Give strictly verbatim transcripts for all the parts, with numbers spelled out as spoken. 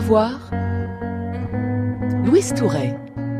savoir, Louise Touret.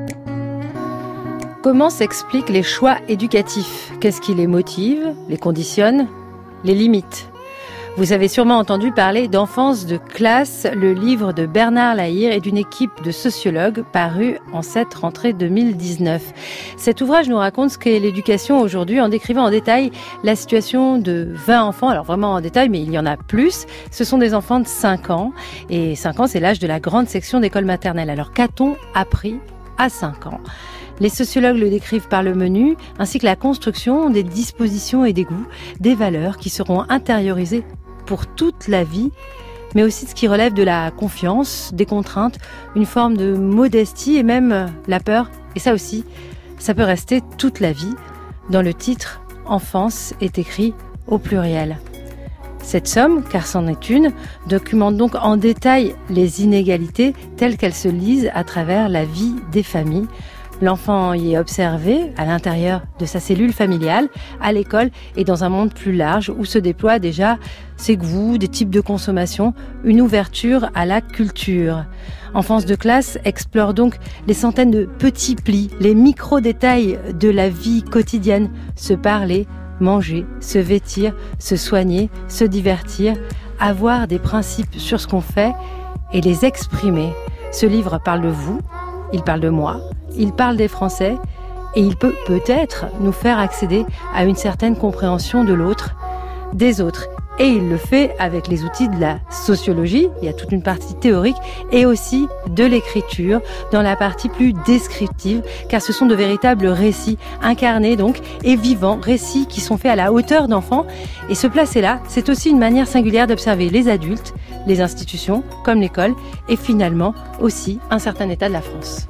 Comment s'expliquent les choix éducatifs ? Qu'est-ce qui les motive, les conditionne, les limite ? Vous avez sûrement entendu parler d'Enfance de classe, le livre de Bernard Lahire et d'une équipe de sociologues paru en cette rentrée deux mille dix-neuf. Cet ouvrage nous raconte ce qu'est l'éducation aujourd'hui en décrivant en détail la situation de vingt enfants. Alors vraiment en détail, mais il y en a plus. Ce sont des enfants de cinq ans. Et cinq ans, c'est l'âge de la grande section d'école maternelle. Alors qu'a-t-on appris à cinq ans ? Les sociologues le décrivent par le menu, ainsi que la construction des dispositions et des goûts, des valeurs qui seront intériorisées pour toute la vie, mais aussi ce qui relève de la confiance, des contraintes, une forme de modestie et même la peur. Et ça aussi, ça peut rester toute la vie. Dans le titre, Enfance est écrit au pluriel. Cette somme, car c'en est une, documente donc en détail les inégalités telles qu'elles se lisent à travers la vie des familles. L'enfant y est observé à l'intérieur de sa cellule familiale, à l'école et dans un monde plus large où se déploient déjà ses goûts, des types de consommation, une ouverture à la culture. Enfance de classe explore donc les centaines de petits plis, les micro-détails de la vie quotidienne, se parler, manger, se vêtir, se soigner, se divertir, avoir des principes sur ce qu'on fait et les exprimer. Ce livre parle de vous, il parle de moi, il parle des Français et il peut peut-être nous faire accéder à une certaine compréhension de l'autre, des autres. Et il le fait avec les outils de la sociologie, il y a toute une partie théorique, et aussi de l'écriture, dans la partie plus descriptive, car ce sont de véritables récits, incarnés donc, et vivants, récits qui sont faits à la hauteur d'enfants. Et se placer là, c'est aussi une manière singulière d'observer les adultes, les institutions, comme l'école, et finalement aussi un certain état de la France.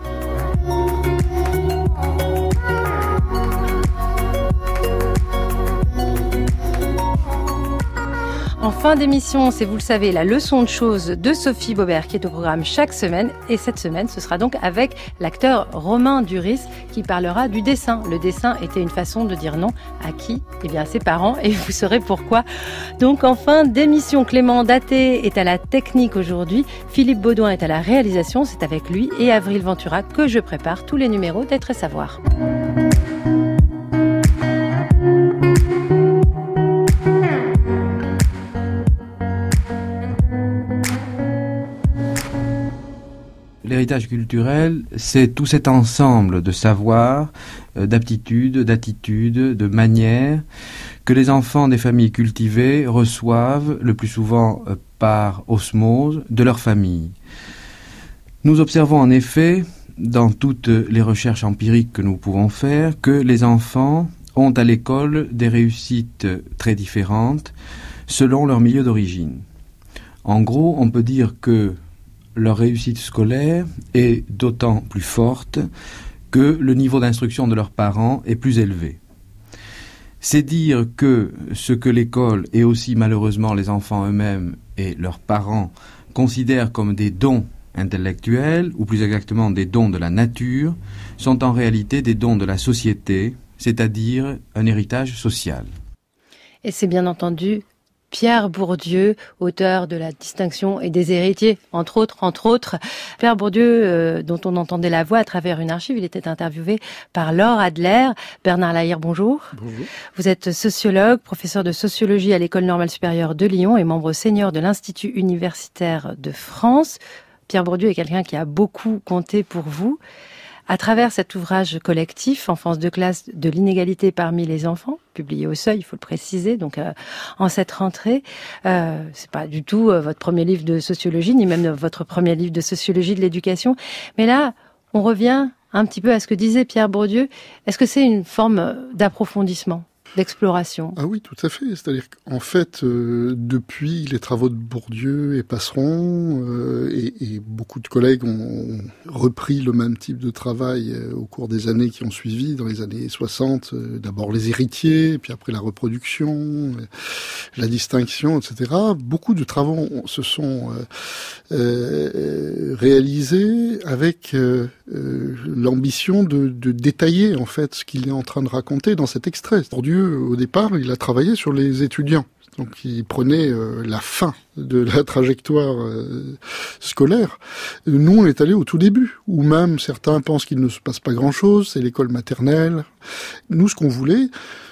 En fin d'émission, c'est, vous le savez, la leçon de choses de Sophie Baubert qui est au programme chaque semaine. Et cette semaine, ce sera donc avec l'acteur Romain Duris qui parlera du dessin. Le dessin était une façon de dire non à qui ? Eh bien, à ses parents. Et vous saurez pourquoi. Donc, en fin d'émission, Clément Daté est à la technique aujourd'hui. Philippe Baudouin est à la réalisation. C'est avec lui et Avril Ventura que je prépare tous les numéros d'Être et Savoir. L'héritage culturel, c'est tout cet ensemble de savoirs, d'aptitudes, d'attitudes, de manières que les enfants des familles cultivées reçoivent le plus souvent par osmose de leur famille. Nous observons en effet, dans toutes les recherches empiriques que nous pouvons faire, que les enfants ont à l'école des réussites très différentes selon leur milieu d'origine. En gros, on peut dire que leur réussite scolaire est d'autant plus forte que le niveau d'instruction de leurs parents est plus élevé. C'est dire que ce que l'école et aussi malheureusement les enfants eux-mêmes et leurs parents considèrent comme des dons intellectuels, ou plus exactement des dons de la nature, sont en réalité des dons de la société, c'est-à-dire un héritage social. Et c'est bien entendu Pierre Bourdieu, auteur de La Distinction et des héritiers, entre autres, entre autres. Pierre Bourdieu, euh, dont on entendait la voix à travers une archive, il était interviewé par Laure Adler. Bernard Lahire, bonjour. Bonjour. Vous êtes sociologue, professeur de sociologie à l'École normale supérieure de Lyon et membre senior de l'Institut universitaire de France. Pierre Bourdieu est quelqu'un qui a beaucoup compté pour vous. À travers cet ouvrage collectif, Enfance de classe de l'inégalité parmi les enfants, publié au Seuil, il faut le préciser, donc euh, en cette rentrée, euh, c'est pas du tout euh, votre premier livre de sociologie, ni même votre premier livre de sociologie de l'éducation, mais là, on revient un petit peu à ce que disait Pierre Bourdieu. Est-ce que c'est une forme d'approfondissement, d'exploration ? Ah oui, tout à fait. C'est-à-dire qu'en fait, euh, depuis les travaux de Bourdieu et Passeron, euh, et, et beaucoup de collègues ont repris le même type de travail euh, au cours des années qui ont suivi, dans les années soixante, euh, d'abord les héritiers, puis après la reproduction, euh, la distinction, et cetera. Beaucoup de travaux se sont euh, euh, réalisés avec euh, euh, l'ambition de, de détailler en fait ce qu'il est en train de raconter dans cet extrait. Bourdieu Bourdieu, au départ, il a travaillé sur les étudiants. Donc il prenait euh, la fin de la trajectoire euh, scolaire. Nous, on est allé au tout début, où même certains pensent qu'il ne se passe pas grand-chose, c'est l'école maternelle. Nous, ce qu'on voulait,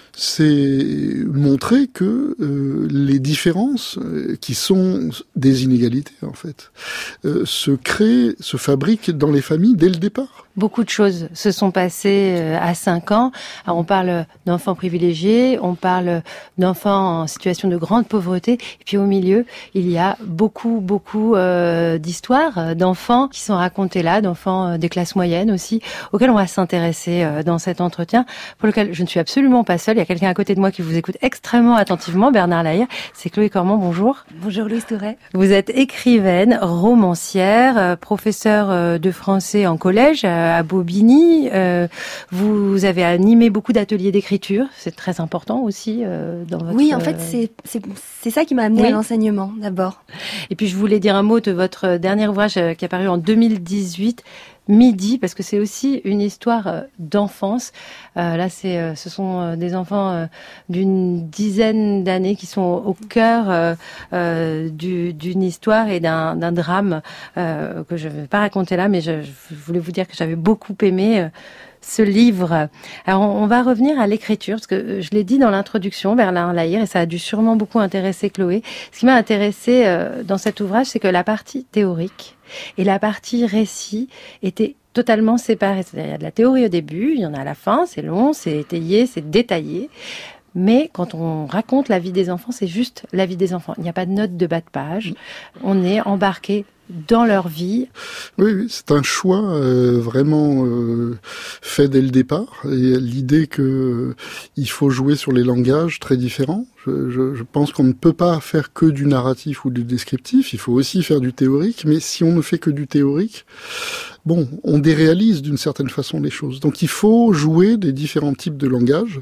c'est montrer que euh, les différences, euh, qui sont des inégalités en fait, euh, se créent, se fabriquent dans les familles dès le départ. Beaucoup de choses se sont passées à cinq ans. Alors on parle d'enfants privilégiés, on parle d'enfants en situation de grande pauvreté, et puis au milieu, il y a beaucoup, beaucoup euh, d'histoires d'enfants qui sont racontées là, d'enfants des classes moyennes aussi, auxquels on va s'intéresser euh, dans cet entretien, pour lequel je ne suis absolument pas seule. Il y a quelqu'un à côté de moi qui vous écoute extrêmement attentivement, Bernard Lahire. C'est Chloé Cormand, bonjour. Bonjour Louise Touret. Vous êtes écrivaine, romancière, euh, professeure euh, de français en collège, à Bobigny. Euh, vous avez animé beaucoup d'ateliers d'écriture. C'est très important aussi euh, dans votre... Oui, en fait, c'est, c'est, c'est ça qui m'a amené oui. à l'enseignement, d'abord. Et puis, je voulais dire un mot de votre dernier ouvrage euh, qui est paru en deux mille dix-huit, Midi, parce que c'est aussi une histoire euh, d'enfance. Euh, là, c'est, euh, ce sont euh, des enfants euh, d'une dizaine d'années qui sont au cœur euh, euh, du, d'une histoire et d'un, d'un drame euh, que je ne vais pas raconter là, mais je, je voulais vous dire que j'avais beaucoup aimé euh, ce livre. Alors, on, on va revenir à l'écriture, parce que je l'ai dit dans l'introduction, Bernard Lahire, et ça a dû sûrement beaucoup intéresser Chloé. Ce qui m'a intéressé euh, dans cet ouvrage, c'est que la partie théorique et la partie récit était totalement séparée. C'est-à-dire, il y a de la théorie au début, il y en a à la fin, c'est long, c'est étayé, c'est détaillé. Mais quand on raconte la vie des enfants, c'est juste la vie des enfants. Il n'y a pas de note de bas de page. On est embarqué dans leur vie. Oui, oui, c'est un choix euh, vraiment euh, fait dès le départ. Et l'idée que euh, il faut jouer sur les langages très différents. Je, je, je pense qu'on ne peut pas faire que du narratif ou du descriptif. Il faut aussi faire du théorique. Mais si on ne fait que du théorique, bon, on déréalise d'une certaine façon les choses. Donc il faut jouer des différents types de langages.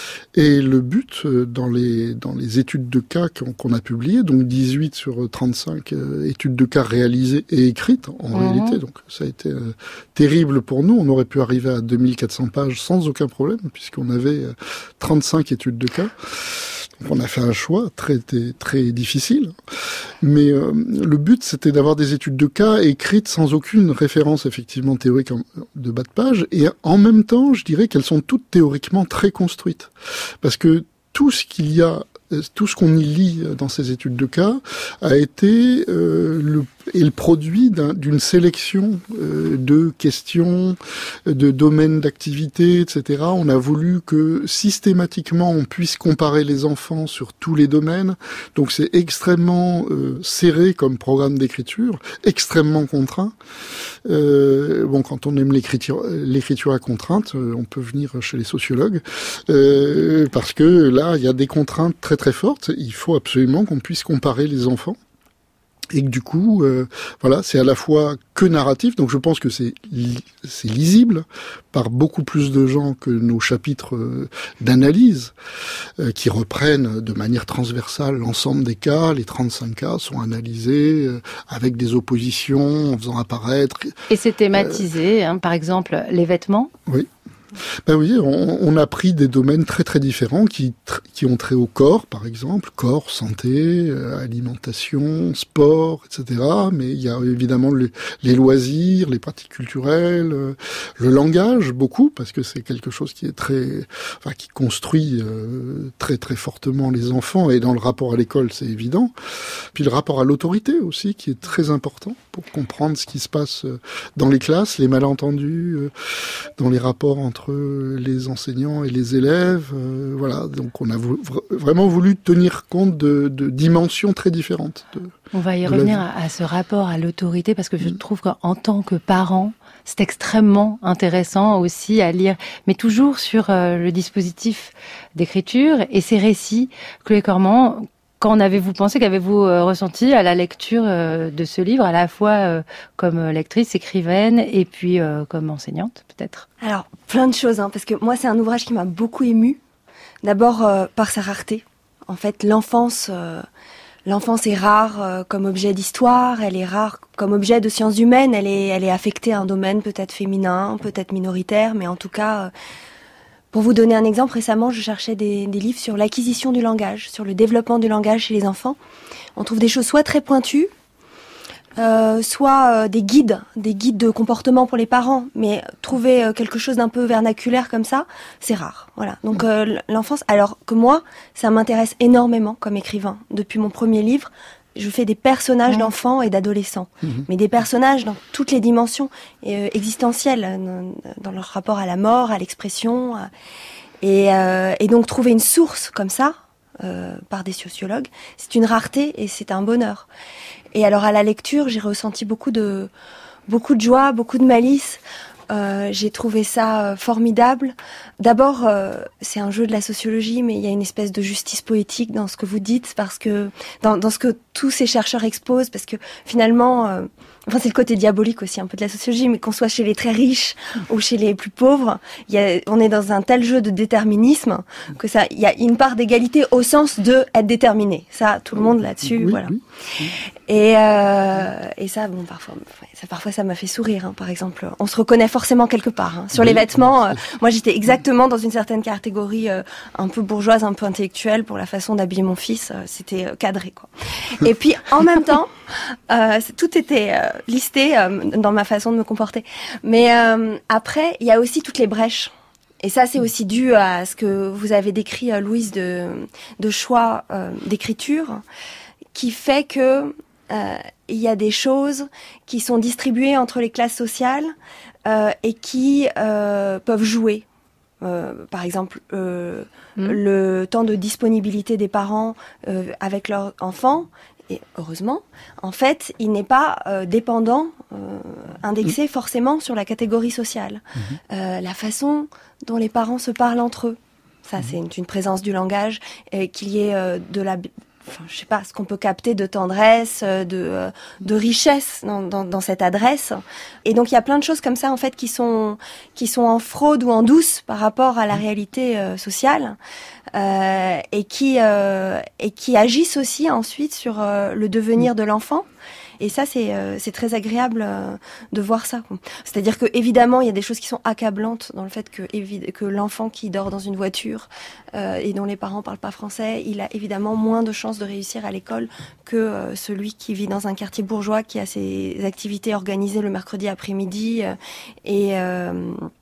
Et le but, dans les dans les études de cas qu'on, qu'on a publiées, donc dix-huit sur trente-cinq euh, études de cas réalisées et écrites en mmh. réalité, donc ça a été euh, terrible pour nous. On aurait pu arriver à deux mille quatre cents pages sans aucun problème, puisqu'on avait euh, trente-cinq études de cas. Donc on a fait un choix très très, très difficile, mais euh, le but c'était d'avoir des études de cas écrites sans aucune référence effectivement théorique en, de bas de page, et en même temps je dirais qu'elles sont toutes théoriquement très construites, parce que tout ce qu'il y a, tout ce qu'on y lit dans ces études de cas a été euh, le est le produit d'un, d'une sélection euh, de questions, de domaines d'activité, et cetera. On a voulu que systématiquement on puisse comparer les enfants sur tous les domaines. Donc c'est extrêmement euh, serré comme programme d'écriture, extrêmement contraint. Euh, bon, quand on aime l'écriture, l'écriture à contrainte, euh, on peut venir chez les sociologues, euh, parce que là il y a des contraintes très très fortes. Il faut absolument qu'on puisse comparer les enfants. Et que du coup, euh, voilà, c'est à la fois que narratif, donc je pense que c'est li- c'est lisible par beaucoup plus de gens que nos chapitres euh, d'analyse, euh, qui reprennent de manière transversale l'ensemble des cas. Les trente-cinq cas sont analysés euh, avec des oppositions, en faisant apparaître... Et c'est thématisé, euh, hein, par exemple, les vêtements. Oui. Ben oui, on, on a pris des domaines très très différents qui tr- qui ont trait au corps, par exemple, corps, santé, euh, alimentation, sport, et cetera. Mais il y a évidemment le, les loisirs, les pratiques culturelles, euh, le langage, beaucoup, parce que c'est quelque chose qui est très, enfin, qui construit euh, très très fortement les enfants, et dans le rapport à l'école, c'est évident. Puis le rapport à l'autorité aussi, qui est très important pour comprendre ce qui se passe dans les classes, les malentendus, euh, dans les rapports entre les enseignants et les élèves, euh, voilà. Donc on a voulu, vraiment voulu tenir compte de, de dimensions très différentes. De, on va y revenir à, à ce rapport à l'autorité, parce que je mmh. trouve qu'en tant que parent, c'est extrêmement intéressant aussi à lire, mais toujours sur euh, le dispositif d'écriture et ces récits. Chloé Cormand, qu'en avez-vous pensé, qu'avez-vous euh, ressenti à la lecture euh, de ce livre, à la fois euh, comme lectrice, écrivaine, et puis euh, comme enseignante, peut-être? Alors, plein de choses, hein, parce que moi, c'est un ouvrage qui m'a beaucoup émue. D'abord, euh, par sa rareté. En fait, l'enfance, euh, l'enfance est rare euh, comme objet d'histoire, elle est rare comme objet de sciences humaines, elle est, elle est affectée à un domaine peut-être féminin, peut-être minoritaire, mais en tout cas... Euh, Pour vous donner un exemple, récemment, je cherchais des, des livres sur l'acquisition du langage, sur le développement du langage chez les enfants. On trouve des choses soit très pointues, euh, soit euh, des guides, des guides de comportement pour les parents, mais trouver euh, quelque chose d'un peu vernaculaire comme ça, c'est rare. Voilà. Donc euh, l'enfance, alors que moi, ça m'intéresse énormément comme écrivain. Depuis mon premier livre, je fais des personnages mmh. d'enfants et d'adolescents, mmh. mais des personnages dans toutes les dimensions euh, existentielles, dans, dans leur rapport à la mort, à l'expression, à... Et, euh, et donc trouver une source comme ça, euh, par des sociologues, c'est une rareté et c'est un bonheur. Et alors à la lecture, j'ai ressenti beaucoup de, beaucoup de joie, beaucoup de malice. Euh, j'ai trouvé ça euh, formidable. D'abord, euh, c'est un jeu de la sociologie, mais il y a une espèce de justice poétique dans ce que vous dites, parce que dans, dans ce que tous ces chercheurs exposent, parce que finalement, euh, enfin c'est le côté diabolique aussi un peu de la sociologie, mais qu'on soit chez les très riches ou chez les plus pauvres, il y a, on est dans un tel jeu de déterminisme que ça, il y a une part d'égalité au sens de être déterminé. Ça, tout le monde là-dessus, oui, voilà. Oui, oui. Et, euh, et ça, bon, parfois, ça, parfois, ça m'a fait sourire. Hein, par exemple, on se reconnaît forcément quelque part. Hein. Sur oui, les vêtements, euh, moi, j'étais exactement dans une certaine catégorie euh, un peu bourgeoise, un peu intellectuelle pour la façon d'habiller mon fils. Euh, c'était euh, cadré, quoi. Et puis, en même temps, euh, tout était euh, listé euh, dans ma façon de me comporter. Mais euh, après, il y a aussi toutes les brèches. Et ça, c'est aussi dû à ce que vous avez décrit, euh, Louise, de, de choix euh, d'écriture, qui fait que euh, il y a des choses qui sont distribuées entre les classes sociales euh, et qui euh, peuvent jouer. Euh, par exemple, euh, mmh. le temps de disponibilité des parents euh, avec leurs enfants, et heureusement, en fait, il n'est pas euh, dépendant, euh, indexé mmh. forcément sur la catégorie sociale. Mmh. Euh, la façon dont les parents se parlent entre eux, ça mmh. c'est une, une présence du langage, euh, qu'il y ait euh, de la... Enfin, je sais pas, ce qu'on peut capter de tendresse, de de richesse dans, dans, dans cette adresse. Et donc il y a plein de choses comme ça en fait qui sont qui sont en fraude ou en douce par rapport à la réalité euh, sociale euh, et qui euh, et qui agissent aussi ensuite sur euh, le devenir de l'enfant. Et ça, c'est euh, c'est très agréable euh, de voir ça. C'est-à-dire que évidemment, il y a des choses qui sont accablantes dans le fait que évi- que l'enfant qui dort dans une voiture euh, et dont les parents parlent pas français, il a évidemment moins de chances de réussir à l'école que euh, celui qui vit dans un quartier bourgeois, qui a ses activités organisées le mercredi après-midi euh, et euh,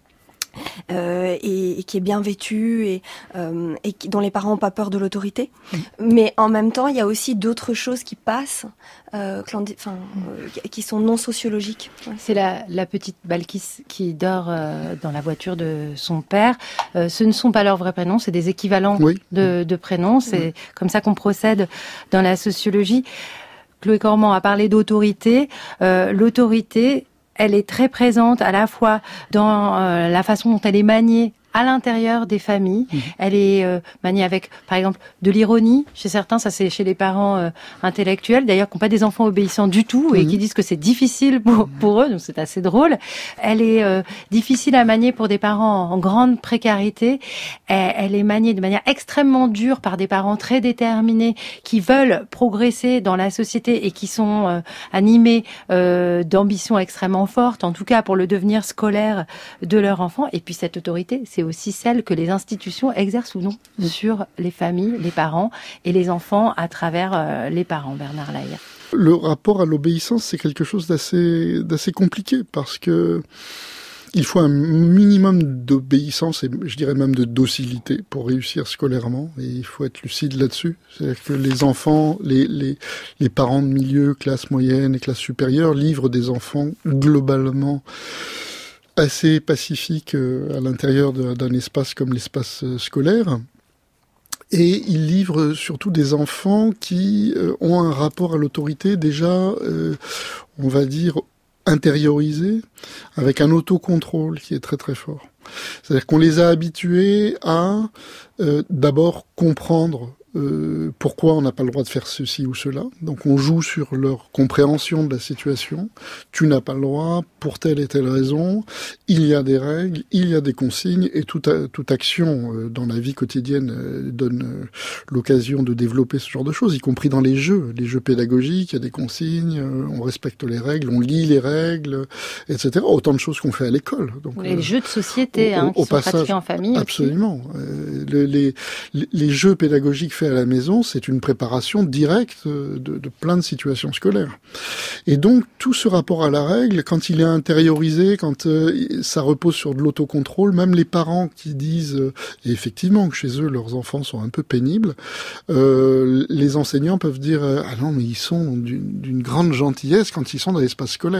Euh, et, et qui est bien vêtu et, euh, et qui, dont les parents n'ont pas peur de l'autorité. Mmh. Mais en même temps, il y a aussi d'autres choses qui passent, euh, clandi- euh, qui sont non sociologiques. Ouais. C'est la, la petite Balkis qui dort euh, dans la voiture de son père. Euh, ce ne sont pas leurs vrais prénoms, c'est des équivalents oui. de, de prénoms. C'est oui. comme ça qu'on procède dans la sociologie. Chloé Cormand a parlé d'autorité. Euh, l'autorité, elle est très présente à la fois dans euh, la façon dont elle est maniée à l'intérieur des familles. Mmh. Elle est euh, maniée avec, par exemple, de l'ironie. Chez certains, ça c'est chez les parents euh, intellectuels, d'ailleurs, qui n'ont pas des enfants obéissants du tout et mmh. qui disent que c'est difficile pour, pour eux, donc c'est assez drôle. Elle est euh, difficile à manier pour des parents en grande précarité. Elle, elle est maniée de manière extrêmement dure par des parents très déterminés qui veulent progresser dans la société et qui sont euh, animés euh, d'ambitions extrêmement fortes, en tout cas pour le devenir scolaire de leur enfant. Et puis cette autorité, c'est aussi celle que les institutions exercent ou non sur les familles, les parents et les enfants à travers euh, les parents. Bernard Lahire. Le rapport à l'obéissance, c'est quelque chose d'assez, d'assez compliqué parce que il faut un minimum d'obéissance et je dirais même de docilité pour réussir scolairement et il faut être lucide là-dessus. C'est-à-dire que les enfants, les, les, les parents de milieu, classe moyenne et classe supérieure livrent des enfants globalement assez pacifique à l'intérieur d'un espace comme l'espace scolaire. Et il livre surtout des enfants qui ont un rapport à l'autorité déjà, euh, on va dire, intériorisé, avec un autocontrôle qui est très très fort. C'est-à-dire qu'on les a habitués à euh, d'abord comprendre euh, pourquoi on n'a pas le droit de faire ceci ou cela. Donc on joue sur leur compréhension de la situation. Tu n'as pas le droit pour telle et telle raison. Il y a des règles, il y a des consignes, et toute, toute action euh, dans la vie quotidienne euh, donne euh, l'occasion de développer ce genre de choses, y compris dans les jeux. Les jeux pédagogiques, il y a des consignes, euh, on respecte les règles, on lit les règles, et cetera. Autant de choses qu'on fait à l'école. Donc, les euh, jeux de société au, hein, qui au sont passage, pratiqués en famille. Absolument. Euh, le, les, les jeux pédagogiques faits à la maison, c'est une préparation directe de, de plein de situations scolaires. Et donc, tout ce rapport à la règle, quand il est intériorisé, quand euh, ça repose sur de l'autocontrôle, même les parents qui disent, euh, et effectivement, que chez eux, leurs enfants sont un peu pénibles, euh, les enseignants peuvent dire euh, « Ah non, mais ils sont d'une, d'une grande gentillesse quand ils sont dans l'espace scolaire ».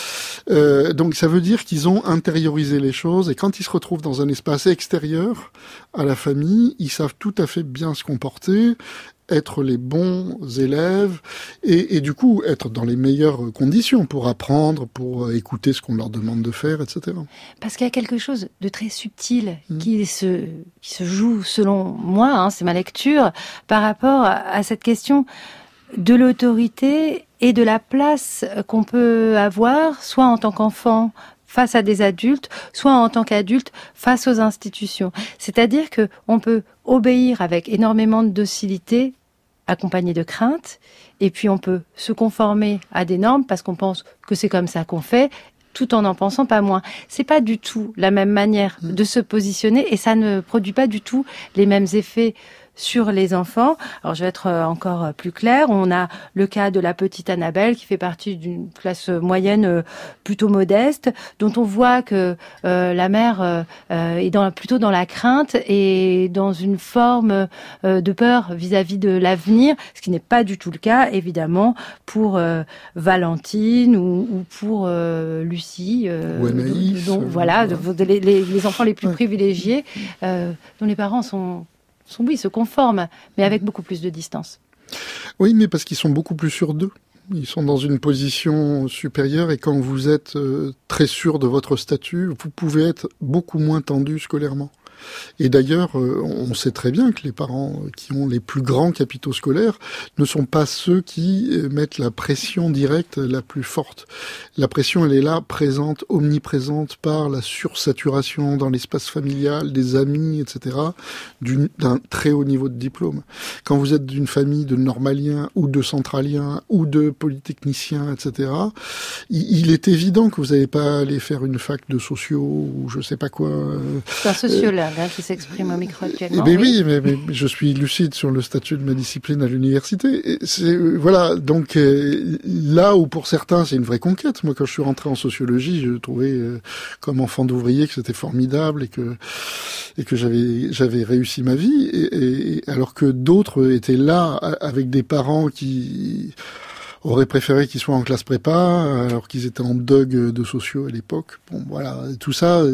Euh, donc ça veut dire qu'ils ont intériorisé les choses, et quand ils se retrouvent dans un espace extérieur à la famille, ils savent tout à fait bien se comporter, être les bons élèves, et, et du coup être dans les meilleures conditions pour apprendre, pour écouter ce qu'on leur demande de faire, et cetera. Parce qu'il y a quelque chose de très subtil mmh. qui, se, qui se joue, selon moi, hein, c'est ma lecture, par rapport à cette question de l'autorité et de la place qu'on peut avoir, soit en tant qu'enfant face à des adultes, soit en tant qu'adulte face aux institutions. C'est-à-dire que on peut obéir avec énormément de docilité, accompagné de crainte, et puis on peut se conformer à des normes parce qu'on pense que c'est comme ça qu'on fait, tout en n'en pensant pas moins. C'est pas du tout la même manière de se positionner, et ça ne produit pas du tout les mêmes effets sur les enfants. Alors, je vais être encore plus claire. On a le cas de la petite Annabelle qui fait partie d'une classe moyenne plutôt modeste, dont on voit que euh, la mère euh, est dans, plutôt dans la crainte et dans une forme euh, de peur vis-à-vis de l'avenir, ce qui n'est pas du tout le cas, évidemment, pour euh, Valentine ou, ou pour euh, Lucie. Euh, ou Anaïs. Dont, dont, voilà, de, de, les, les enfants les plus ouais. privilégiés, euh, dont les parents sont... sont, oui, se conforment, mais avec beaucoup plus de distance. Oui, mais parce qu'ils sont beaucoup plus sûrs d'eux. Ils sont dans une position supérieure, et quand vous êtes euh, très sûr de votre statut, vous pouvez être beaucoup moins tendu scolairement. Et d'ailleurs, euh, on sait très bien que les parents qui ont les plus grands capitaux scolaires ne sont pas ceux qui euh, mettent la pression directe la plus forte. La pression, elle est là, présente, omniprésente, par la sursaturation dans l'espace familial, des amis, et cetera, d'une, d'un très haut niveau de diplôme. Quand vous êtes d'une famille de normaliens, ou de centraliens, ou de polytechniciens, et cetera, il, il est évident que vous n'allez pas aller faire une fac de sociaux, ou je sais pas quoi. Euh, C'est un sociologue. Hein, qui s'exprime au micro actuellement. Eh ben oui, oui mais, mais je suis lucide sur le statut de ma discipline à l'université. Et c'est, voilà, donc euh, là où pour certains c'est une vraie conquête. Moi, quand je suis rentré en sociologie, je trouvais euh, comme enfant d'ouvrier que c'était formidable et que et que j'avais j'avais réussi ma vie. Et, et alors que d'autres étaient là avec des parents qui auraient préféré qu'ils soient en classe prépa, alors qu'ils étaient en dog de sociaux à l'époque. Bon, voilà, tout ça,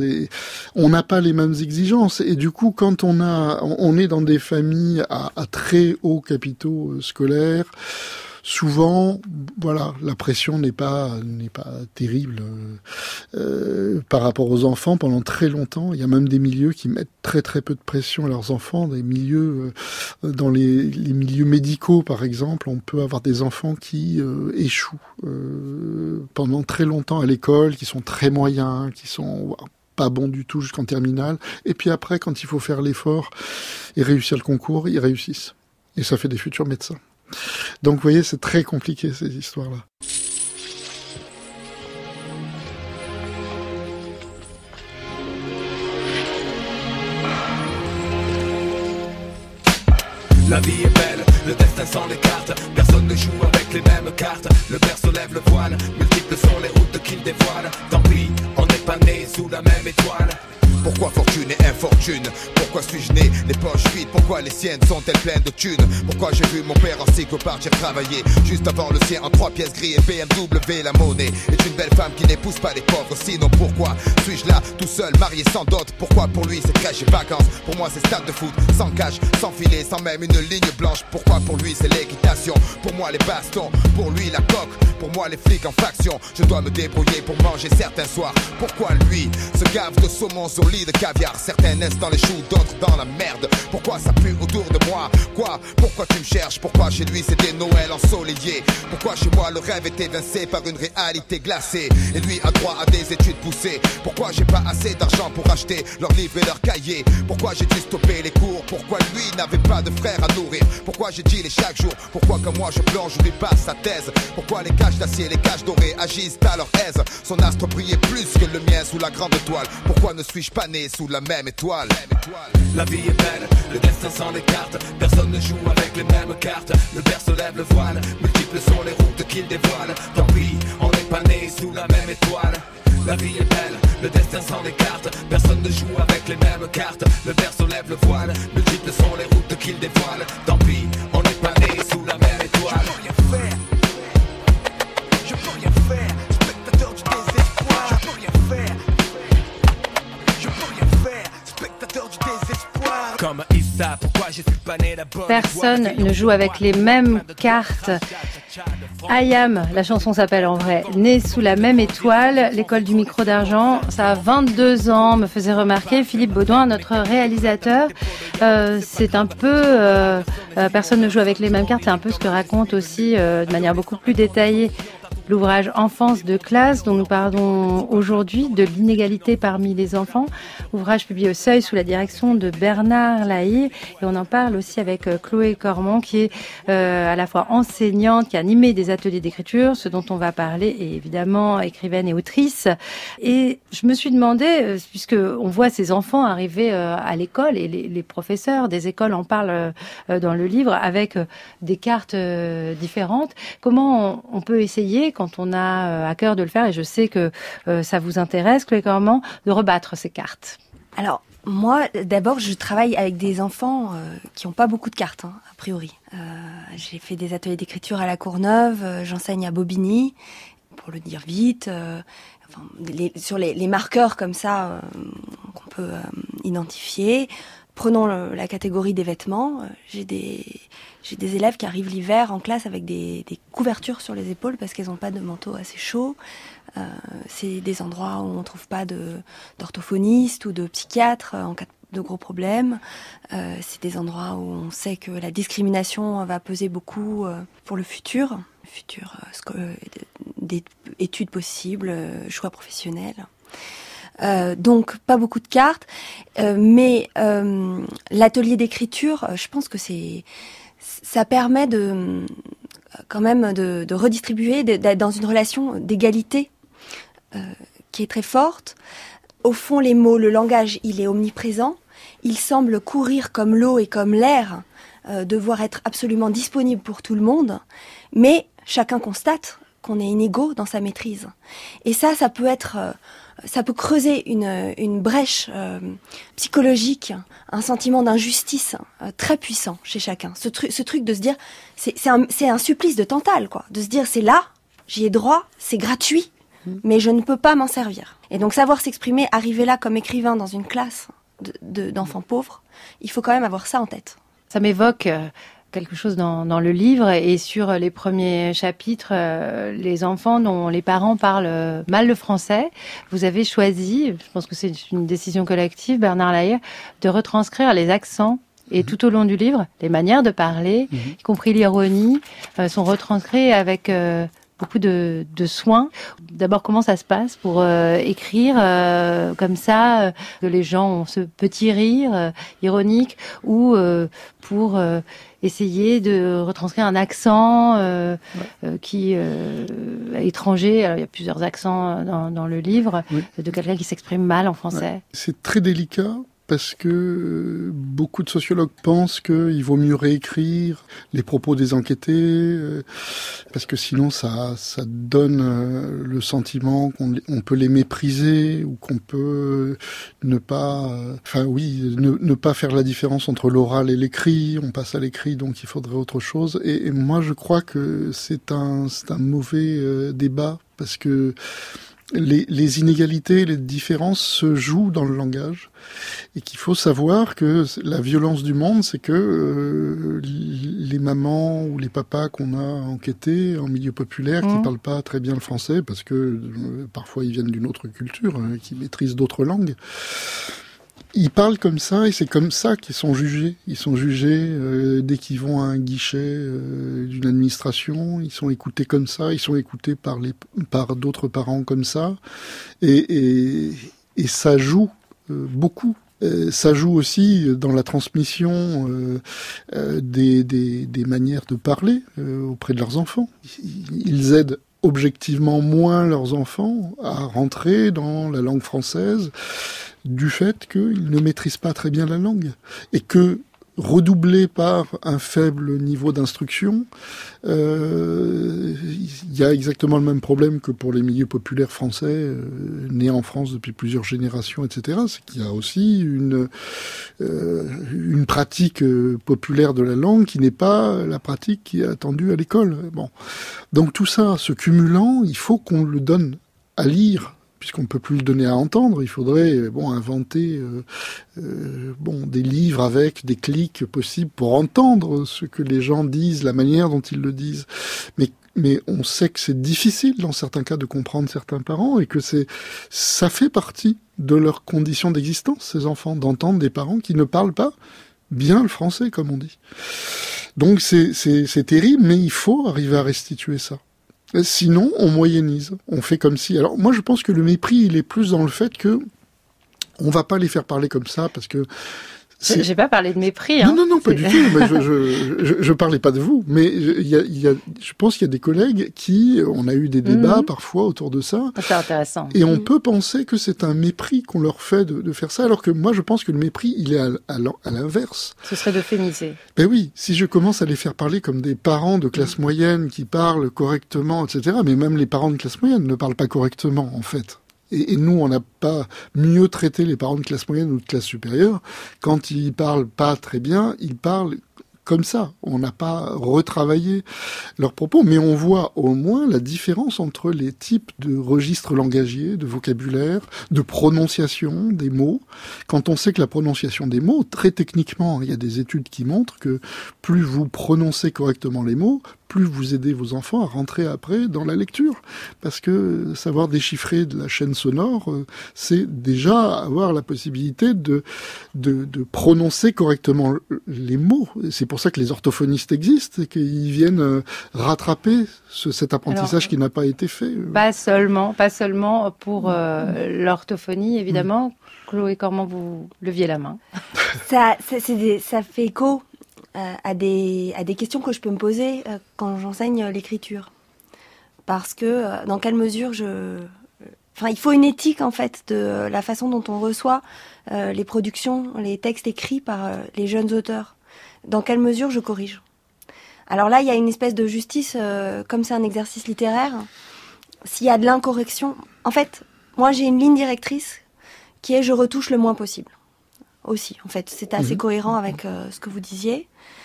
on n'a pas les mêmes exigences. Et du coup, quand on a, on est dans des familles à, à très hauts capitaux scolaires, souvent, voilà, la pression n'est pas n'est pas terrible euh, par rapport aux enfants pendant très longtemps. Il y a même des milieux qui mettent très très peu de pression à leurs enfants. Des milieux euh, dans les, les milieux médicaux, par exemple, on peut avoir des enfants qui euh, échouent euh, pendant très longtemps à l'école, qui sont très moyens, qui sont pas bons du tout jusqu'en terminale. Et puis après, quand il faut faire l'effort et réussir le concours, ils réussissent. Et ça fait des futurs médecins. Donc vous voyez, c'est très compliqué ces histoires-là. La vie est belle, le destin s'en écarte. Personne ne joue avec les mêmes cartes. Le berceau lève le voile, multiples sont les routes qu'il dévoile. Tant pis, on n'est pas né sous la même étoile. Pourquoi fortune et infortune? Pourquoi suis-je né les poches vides? Pourquoi les siennes sont-elles pleines de thunes? Pourquoi j'ai vu mon père en cycle partir travailler juste avant le sien en trois pièces gris et B M W? La monnaie est une belle femme qui n'épouse pas les pauvres. Sinon pourquoi suis-je là tout seul, marié sans dot? Pourquoi pour lui c'est crèche et vacances? Pour moi c'est stade de foot, sans cache, sans filet, sans même une ligne blanche. Pourquoi pour lui c'est l'équitation? Pour moi les bastons, pour lui la coque. Pour moi les flics en faction. Je dois me débrouiller pour manger certains soirs. Pourquoi Pourquoi lui se gave de saumon sur lit de caviar? Certains naissent dans les choux, d'autres dans la merde. Pourquoi ça pue autour de moi? Quoi? Pourquoi tu me cherches? Pourquoi chez lui c'était Noël ensoleillé? Pourquoi chez moi le rêve est évincé par une réalité glacée? Et lui a droit à des études poussées. Pourquoi j'ai pas assez d'argent pour acheter leurs livres et leurs cahiers? Pourquoi j'ai dû stopper les cours? Pourquoi lui n'avait pas de frère à nourrir? Pourquoi j'ai dit les chaque jour? Pourquoi comme moi je plonge ou lui passe sa thèse? Pourquoi les cages d'acier, les cages dorées agissent à leur aise? Son astre brillait plus que le mien sous la grande étoile. Pourquoi ne suis-je pas né sous la même étoile? La vie est belle, le destin s'en écarte. Personne ne joue avec les mêmes cartes. Le père se lève le voile, multiples sont les routes qu'il dévoile. Tant pis, on n'est pas né sous la même étoile. La vie est belle, le destin s'en écarte. Personne ne joue avec les mêmes cartes. Le berceau lève le voile, multiples sont les routes qu'il dévoile. Tant pis, on n'est pas né sous la même étoile. Je peux rien faire, je peux rien faire. Spectateur du désespoir. Je peux rien faire, je peux rien faire. Spectateur du désespoir. Comme Issa, pourquoi je suis pas né d'abord? Personne ne joue avec les mêmes cartes. Ayam, la chanson s'appelle en vrai Né sous la même étoile, l'école du micro d'argent, ça a vingt-deux ans, me faisait remarquer Philippe Baudouin, notre réalisateur. Euh, c'est un peu, euh, euh, personne ne joue avec les mêmes cartes, c'est un peu ce que raconte aussi euh, de manière beaucoup plus détaillée l'ouvrage Enfance de classe dont nous parlons aujourd'hui, de l'inégalité parmi les enfants, ouvrage publié au Seuil sous la direction de Bernard Lahire, et on en parle aussi avec Chloé Cormont qui est euh, à la fois enseignante, qui a animé des ateliers d'écriture, ce dont on va parler est évidemment écrivaine et autrice. Et je me suis demandé, puisque on voit ces enfants arriver euh, à l'école et les, les professeurs des écoles en parlent euh, dans le livre avec euh, des cartes euh, différentes, comment on, on peut essayer quand on a à cœur de le faire, et je sais que euh, ça vous intéresse, Chloé Cormont, de rebattre ces cartes. Alors, moi, d'abord, je travaille avec des enfants euh, qui n'ont pas beaucoup de cartes, hein, a priori. Euh, j'ai fait des ateliers d'écriture à La Courneuve, euh, j'enseigne à Bobigny, pour le dire vite, euh, enfin, les, sur les, les marqueurs comme ça euh, qu'on peut euh, identifier. Prenons le, la catégorie des vêtements. J'ai des, j'ai des élèves qui arrivent l'hiver en classe avec des, des couvertures sur les épaules parce qu'elles n'ont pas de manteau assez chaud. Euh, c'est des endroits où on ne trouve pas de, d'orthophoniste ou de psychiatre en cas de gros problèmes. Euh, c'est des endroits où on sait que la discrimination va peser beaucoup euh, pour le futur, le futur euh, des études possibles, euh, choix professionnels. Euh, donc pas beaucoup de cartes, euh, mais euh, l'atelier d'écriture, je pense que c'est, ça permet de, quand même de, de redistribuer, d'être dans une relation d'égalité euh, qui est très forte. Au fond, les mots, le langage, il est omniprésent. Il semble courir comme l'eau et comme l'air, euh, devoir être absolument disponible pour tout le monde, mais chacun constate qu'on est inégaux dans sa maîtrise. Et ça, ça peut être euh, ça peut creuser une, une brèche euh, psychologique, un sentiment d'injustice euh, très puissant chez chacun. Ce, tru- ce truc de se dire, c'est, c'est, un, c'est un supplice de Tantale, quoi. De se dire, c'est là, j'y ai droit, c'est gratuit, mais je ne peux pas m'en servir. Et donc savoir s'exprimer, arriver là comme écrivain dans une classe de, de, d'enfants pauvres, il faut quand même avoir ça en tête. Ça m'évoque... Euh... quelque chose dans, dans le livre, et sur les premiers chapitres, euh, les enfants dont les parents parlent mal le français, vous avez choisi, je pense que c'est une décision collective, Bernard Lahire, de retranscrire les accents, et mmh. tout au long du livre, les manières de parler, mmh. y compris l'ironie, euh, sont retranscrits avec euh, beaucoup de, de soin. D'abord, comment ça se passe pour euh, écrire euh, comme ça, euh, que les gens ont ce petit rire euh, ironique, ou euh, pour euh, essayer de retranscrire un accent euh, ouais. euh, qui euh, est étranger. Alors, il y a plusieurs accents dans, dans le livre, oui. de quelqu'un qui s'exprime mal en français. Ouais. C'est très délicat, parce que beaucoup de sociologues pensent qu'il vaut mieux réécrire les propos des enquêtés, parce que sinon ça, ça donne le sentiment qu'on on peut les mépriser, ou qu'on peut ne pas, enfin oui, ne, ne pas faire la différence entre l'oral et l'écrit. On passe à l'écrit, donc il faudrait autre chose. Et, et moi, je crois que c'est un, c'est un mauvais euh, débat, parce que Les, les inégalités, les différences se jouent dans le langage, et qu'il faut savoir que la violence du monde, c'est que euh, les mamans ou les papas qu'on a enquêtés en milieu populaire, mmh. qui parlent pas très bien le français, parce que euh, parfois ils viennent d'une autre culture, euh, qui maîtrisent d'autres langues. Ils parlent comme ça, et c'est comme ça qu'ils sont jugés. Ils sont jugés euh, dès qu'ils vont à un guichet euh, d'une administration. Ils sont écoutés comme ça. Ils sont écoutés par les par d'autres parents comme ça. Et et, et ça joue euh, beaucoup. Euh, ça joue aussi dans la transmission euh, euh, des, des des manières de parler euh, auprès de leurs enfants. Ils aident objectivement moins leurs enfants à rentrer dans la langue française, du fait qu'ils ne maîtrisent pas très bien la langue. Et que, redoublé par un faible niveau d'instruction, euh, il y a exactement le même problème que pour les milieux populaires français, euh, nés en France depuis plusieurs générations, et cetera. C'est qu'il y a aussi une, euh, une pratique euh, populaire de la langue qui n'est pas la pratique qui est attendue à l'école. Bon. Donc tout ça, se cumulant, il faut qu'on le donne à lire, puisqu'on ne peut plus le donner à entendre. Il faudrait bon inventer euh, euh, bon des livres avec des clics possibles pour entendre ce que les gens disent, la manière dont ils le disent. Mais mais on sait que c'est difficile dans certains cas de comprendre certains parents, et que c'est ça fait partie de leurs conditions d'existence, ces enfants, d'entendre des parents qui ne parlent pas bien le français, comme on dit. Donc c'est c'est c'est terrible, mais il faut arriver à restituer ça. Sinon, on moyennise. On fait comme si... Alors, moi, je pense que le mépris, il est plus dans le fait que on va pas les faire parler comme ça, parce que... C'est... J'ai pas parlé de mépris. Hein. Non, non, non, pas du tout. Mais je, je, je, je parlais pas de vous. Mais il y a, il y a, je pense qu'il y a des collègues qui, on a eu des débats mmh. parfois autour de ça. C'est intéressant. Et on mmh. peut penser que c'est un mépris qu'on leur fait de, de faire ça, alors que moi, je pense que le mépris, il est à, à, à l'inverse. Ce serait d'euphémiser. Ben oui, si je commence à les faire parler comme des parents de classe mmh. moyenne qui parlent correctement, et cetera, mais même les parents de classe moyenne ne parlent pas correctement, en fait. Et, et nous, on n'a pas mieux traité les parents de classe moyenne ou de classe supérieure. Quand ils parlent pas très bien, ils parlent comme ça. On n'a pas retravaillé leurs propos, mais on voit au moins la différence entre les types de registres langagiers, de vocabulaire, de prononciation des mots. Quand on sait que la prononciation des mots, très techniquement, il y a des études qui montrent que plus vous prononcez correctement les mots, plus vous aidez vos enfants à rentrer après dans la lecture. Parce que savoir déchiffrer de la chaîne sonore, c'est déjà avoir la possibilité de, de, de prononcer correctement les mots. C'est pour ça que les orthophonistes existent et qu'ils viennent rattraper ce, cet apprentissage Alors, qui n'a pas été fait. Pas seulement, pas seulement pour euh, l'orthophonie, évidemment. Mmh. Chloé Cormand, vous leviez la main. Ça, ça, c'est des, ça fait écho Euh, à des à des questions que je peux me poser euh, quand j'enseigne euh, l'écriture, parce que euh, dans quelle mesure je enfin il faut une éthique en fait de euh, la façon dont on reçoit euh, les productions, les textes écrits par euh, les jeunes auteurs, dans quelle mesure je corrige. Alors là il y a une espèce de justice, euh, comme c'est un exercice littéraire, s'il y a de l'incorrection, en fait moi j'ai une ligne directrice qui est je retouche le moins possible. Aussi, en fait, c'est assez mmh. cohérent avec euh, ce que vous disiez.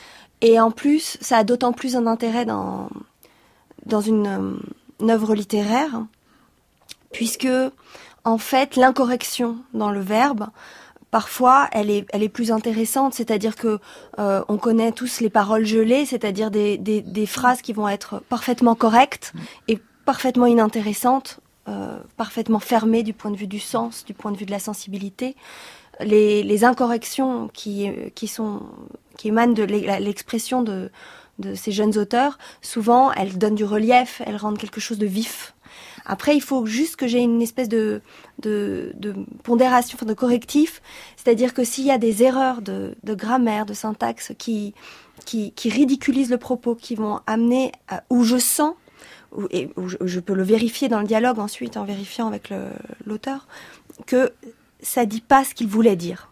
Et en plus, ça a d'autant plus un intérêt dans, dans une, euh, une œuvre littéraire, puisque, en fait, l'incorrection dans le verbe, parfois, elle est, elle est plus intéressante, c'est-à-dire que euh, on connaît tous les paroles gelées, c'est-à-dire des, des, des phrases qui vont être parfaitement correctes et parfaitement inintéressantes, euh, parfaitement fermées du point de vue du sens, du point de vue de la sensibilité. Les, les incorrections qui, qui, sont, qui émanent de l'expression de, de ces jeunes auteurs, souvent, elles donnent du relief, elles rendent quelque chose de vif. Après, il faut juste que j'ai une espèce de, de, de pondération, enfin de correctif, c'est-à-dire que s'il y a des erreurs de, de grammaire, de syntaxe qui, qui, qui ridiculisent le propos, qui vont amener à, où je sens, où, et où je, je peux le vérifier dans le dialogue ensuite, en vérifiant avec le, l'auteur, que ça dit pas ce qu'il voulait dire.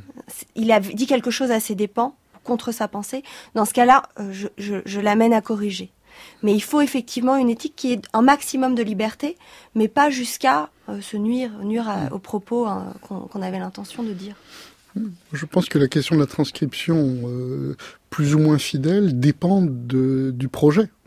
Il a dit quelque chose à ses dépens, contre sa pensée. Dans ce cas-là, je, je, je l'amène à corriger. Mais il faut effectivement une éthique qui ait un maximum de liberté, mais pas jusqu'à euh, se nuire, nuire à, aux propos hein, qu'on, qu'on avait l'intention de dire. Je pense que la question de la transcription, euh, plus ou moins fidèle, dépend de, du projet.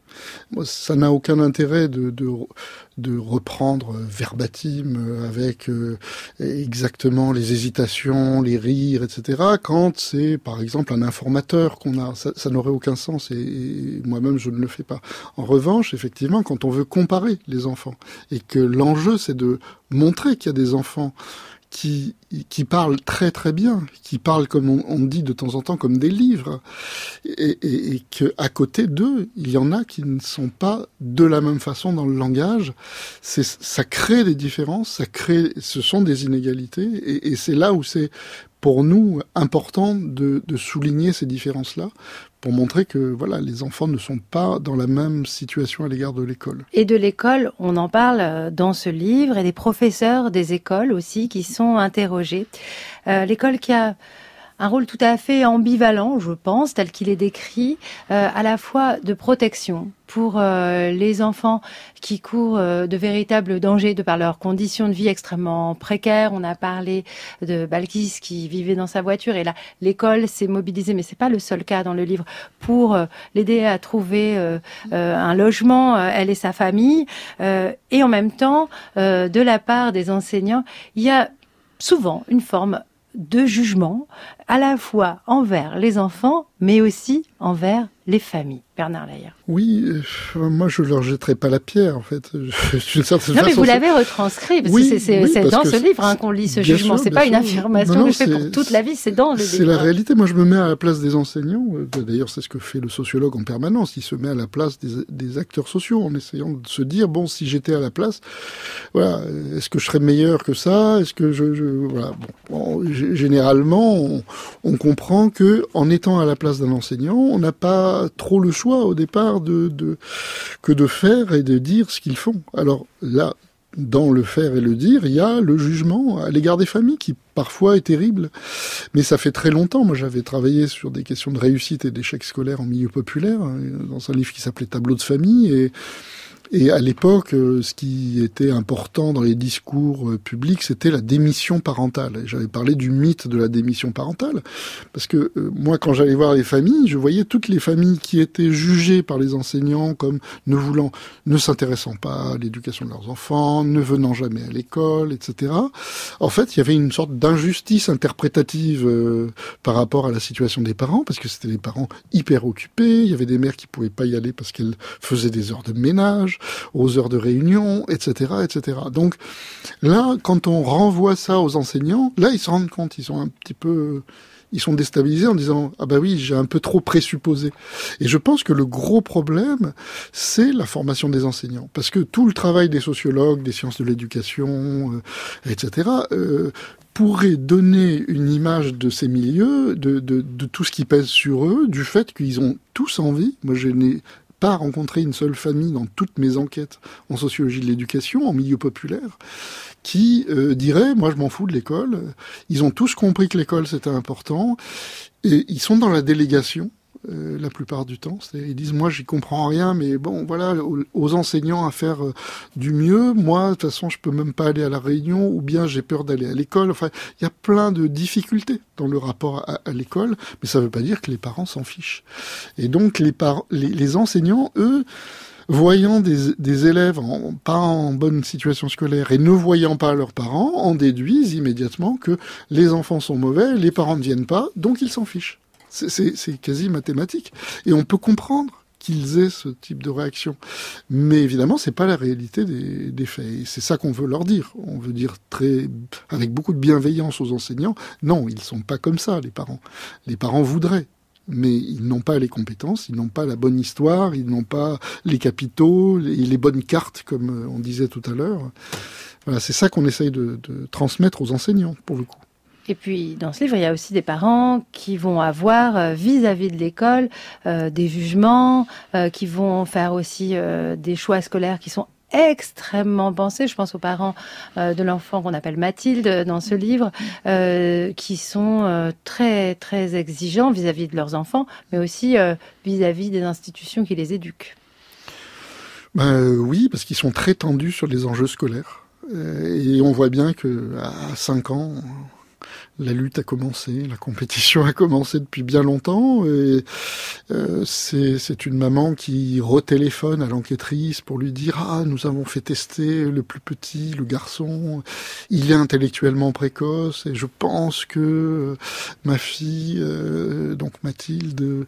Moi, ça n'a aucun intérêt de, de, de reprendre verbatim avec euh, exactement les hésitations, les rires, et cetera. Quand c'est, par exemple, un informateur qu'on a, ça, ça n'aurait aucun sens et, et moi-même je ne le fais pas. En revanche, effectivement, quand on veut comparer les enfants et que l'enjeu c'est de montrer qu'il y a des enfants qui qui parlent très très bien, qui parlent comme on, on dit de temps en temps comme des livres, et, et, et que à côté d'eux, il y en a qui ne sont pas de la même façon dans le langage. C'est, ça crée des différences, ça crée, ce sont des inégalités, et, et c'est là où c'est pour nous important de, de souligner ces différences-là, pour montrer que voilà, les enfants ne sont pas dans la même situation à l'égard de l'école. Et de l'école, on en parle dans ce livre, et des professeurs des écoles aussi qui sont interrogés. Euh, l'école qui a un rôle tout à fait ambivalent, je pense, tel qu'il est décrit, euh, à la fois de protection pour euh, les enfants qui courent euh, de véritables dangers de par leurs conditions de vie extrêmement précaires. On a parlé de Balkis qui vivait dans sa voiture, et là, l'école s'est mobilisée, mais c'est pas le seul cas dans le livre, pour euh, l'aider à trouver euh, euh, un logement, euh, elle et sa famille. Euh, et en même temps, euh, de la part des enseignants, il y a souvent une forme de jugement, à la fois envers les enfants, mais aussi envers les familles. Bernard La Hire. Oui, euh, moi je leur jetterai pas la pierre en fait. D'une certaine non façon, mais vous l'avez retranscrit, parce oui, que c'est, c'est, oui, c'est parce dans que ce livre hein, qu'on lit ce bien jugement. sûr, c'est bien pas une sûr. affirmation non, non, que je fais pour toute la vie, c'est dans le livre. C'est la réalité. Moi je me mets à la place des enseignants. D'ailleurs c'est ce que fait le sociologue en permanence. Il se met à la place des, des acteurs sociaux en essayant de se dire bon, si j'étais à la place, voilà, est-ce que je serais meilleur que ça? Est-ce que je, je voilà. Bon, bon, généralement on, on comprend que en étant à la place d'un enseignant, on n'a pas trop le choix au départ de, de que de faire et de dire ce qu'ils font. Alors là, dans le faire et le dire, il y a le jugement à l'égard des familles qui parfois est terrible. Mais ça fait très longtemps. Moi, j'avais travaillé sur des questions de réussite et d'échec scolaire en milieu populaire, dans un livre qui s'appelait Tableau de famille, et Et à l'époque, ce qui était important dans les discours publics, c'était la démission parentale. Et j'avais parlé du mythe de la démission parentale, parce que euh, moi, quand j'allais voir les familles, je voyais toutes les familles qui étaient jugées par les enseignants comme ne voulant, ne s'intéressant pas à l'éducation de leurs enfants, ne venant jamais à l'école, et cetera. En fait, il y avait une sorte d'injustice interprétative euh, par rapport à la situation des parents, parce que c'était des parents hyper occupés. Il y avait des mères qui pouvaient pas y aller parce qu'elles faisaient des heures de ménage, aux heures de réunion, et cetera, et cetera. Donc là, quand on renvoie ça aux enseignants, là, ils se rendent compte, ils sont un petit peu, ils sont déstabilisés en disant ah bah oui, j'ai un peu trop présupposé. Et je pense que le gros problème, c'est la formation des enseignants, parce que tout le travail des sociologues, des sciences de l'éducation, euh, et cetera. Euh, pourrait donner une image de ces milieux, de, de, de tout ce qui pèse sur eux, du fait qu'ils ont tous envie. Moi, je n'ai pas rencontré une seule famille dans toutes mes enquêtes en sociologie de l'éducation, en milieu populaire, qui euh, dirait, moi je m'en fous de l'école, ils ont tous compris que l'école c'était important, et ils sont dans la délégation, euh, la plupart du temps, c'est-à-dire ils disent, moi j'y comprends rien, mais bon, voilà, aux, aux enseignants à faire euh, du mieux, moi de toute façon je peux même pas aller à la réunion, ou bien j'ai peur d'aller à l'école, enfin, il y a plein de difficultés dans le rapport à, à l'école, mais ça veut pas dire que les parents s'en fichent. Et donc les, par- les, les enseignants, eux, voyant des, des élèves en, pas en bonne situation scolaire et ne voyant pas leurs parents, en déduisent immédiatement que les enfants sont mauvais, les parents ne viennent pas, donc ils s'en fichent. C'est, c'est, c'est quasi mathématique. Et on peut comprendre qu'ils aient ce type de réaction. Mais évidemment, c'est pas la réalité des, des faits. Et c'est ça qu'on veut leur dire. On veut dire très, avec beaucoup de bienveillance aux enseignants, non, ils sont pas comme ça, les parents. Les parents voudraient. Mais ils n'ont pas les compétences, ils n'ont pas la bonne histoire, ils n'ont pas les capitaux, les, les bonnes cartes, comme on disait tout à l'heure. Voilà, c'est ça qu'on essaye de, de transmettre aux enseignants, pour le coup. Et puis, dans ce livre, il y a aussi des parents qui vont avoir, euh, vis-à-vis de l'école, euh, des jugements, euh, qui vont faire aussi euh, des choix scolaires qui sont extrêmement pensés. Je pense aux parents euh, de l'enfant qu'on appelle Mathilde dans ce livre, euh, qui sont euh, très, très exigeants vis-à-vis de leurs enfants, mais aussi euh, vis-à-vis des institutions qui les éduquent. Ben, euh, oui, parce qu'ils sont très tendus sur les enjeux scolaires. Euh, et on voit bien que à cinq ans... La lutte a commencé, la compétition a commencé depuis bien longtemps. Et euh, c'est, c'est une maman qui retéléphone à l'enquêtrice pour lui dire « Ah, nous avons fait tester le plus petit, le garçon. Il est intellectuellement précoce et je pense que ma fille, euh, donc Mathilde,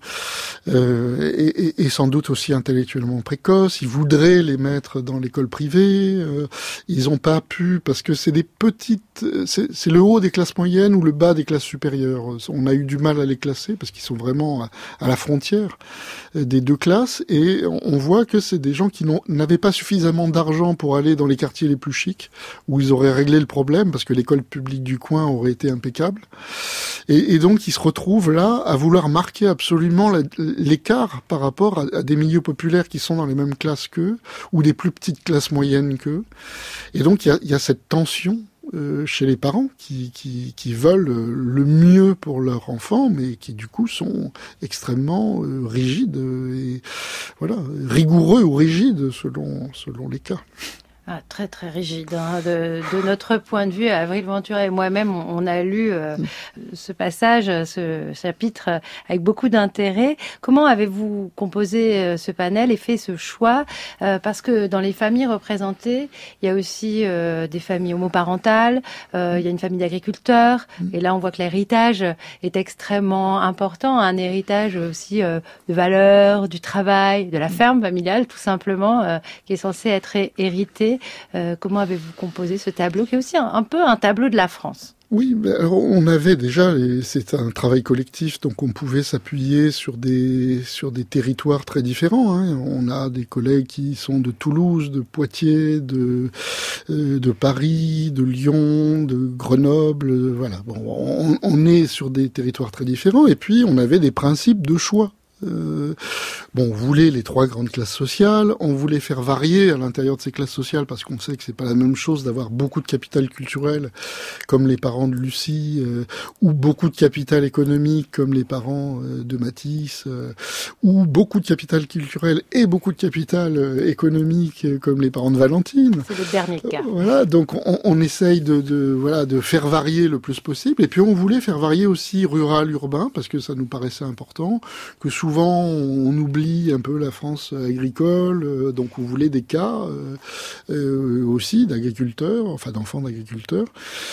euh, est, est sans doute aussi intellectuellement précoce. Ils voudraient les mettre dans l'école privée. Euh, ils n'ont pas pu parce que c'est des petites... C'est, c'est le haut des classes moyennes ou le bas des classes supérieures. On a eu du mal à les classer parce qu'ils sont vraiment à, à la frontière des deux classes et on voit que c'est des gens qui n'ont, n'avaient pas suffisamment d'argent pour aller dans les quartiers les plus chics où ils auraient réglé le problème parce que l'école publique du coin aurait été impeccable. Et, et donc ils se retrouvent là à vouloir marquer absolument la, l'écart par rapport à, à des milieux populaires qui sont dans les mêmes classes qu'eux ou des plus petites classes moyennes qu'eux. Et donc il y a, y a cette tension Euh, chez les parents qui, qui, qui veulent le mieux pour leur enfant, mais qui du coup sont extrêmement euh, rigides et voilà rigoureux ou rigides selon selon les cas. Ah, très très rigide. Hein. De, de notre point de vue, Avril Ventura et moi-même, on, on a lu euh, ce passage, ce chapitre euh, avec beaucoup d'intérêt. Comment avez-vous composé euh, ce panel et fait ce choix euh, Parce que dans les familles représentées, il y a aussi euh, des familles homoparentales, euh, il y a une famille d'agriculteurs, et là on voit que l'héritage est extrêmement important, un héritage aussi euh, de valeurs, du travail, de la ferme familiale tout simplement, euh, qui est censé être hérité. Euh, comment avez-vous composé ce tableau qui est aussi un, un peu un tableau de la France? Oui, alors on avait déjà, c'est un travail collectif, donc on pouvait s'appuyer sur des sur des territoires très différents. Hein. On a des collègues qui sont de Toulouse, de Poitiers, de euh, de Paris, de Lyon, de Grenoble. Voilà, bon, on, on est sur des territoires très différents. Et puis on avait des principes de choix. Euh, bon, on voulait les trois grandes classes sociales, on voulait faire varier à l'intérieur de ces classes sociales parce qu'on sait que c'est pas la même chose d'avoir beaucoup de capital culturel comme les parents de Lucie euh, ou beaucoup de capital économique comme les parents euh, de Matisse euh, ou beaucoup de capital culturel et beaucoup de capital euh, économique euh, comme les parents de Valentine. C'est le dernier cas. Euh, voilà, donc on, on essaye de, de voilà de faire varier le plus possible et puis on voulait faire varier aussi rural, urbain parce que ça nous paraissait important que souvent Souvent, on oublie un peu la France agricole, euh, donc on voulait des cas euh, euh, aussi d'agriculteurs, enfin d'enfants d'agriculteurs.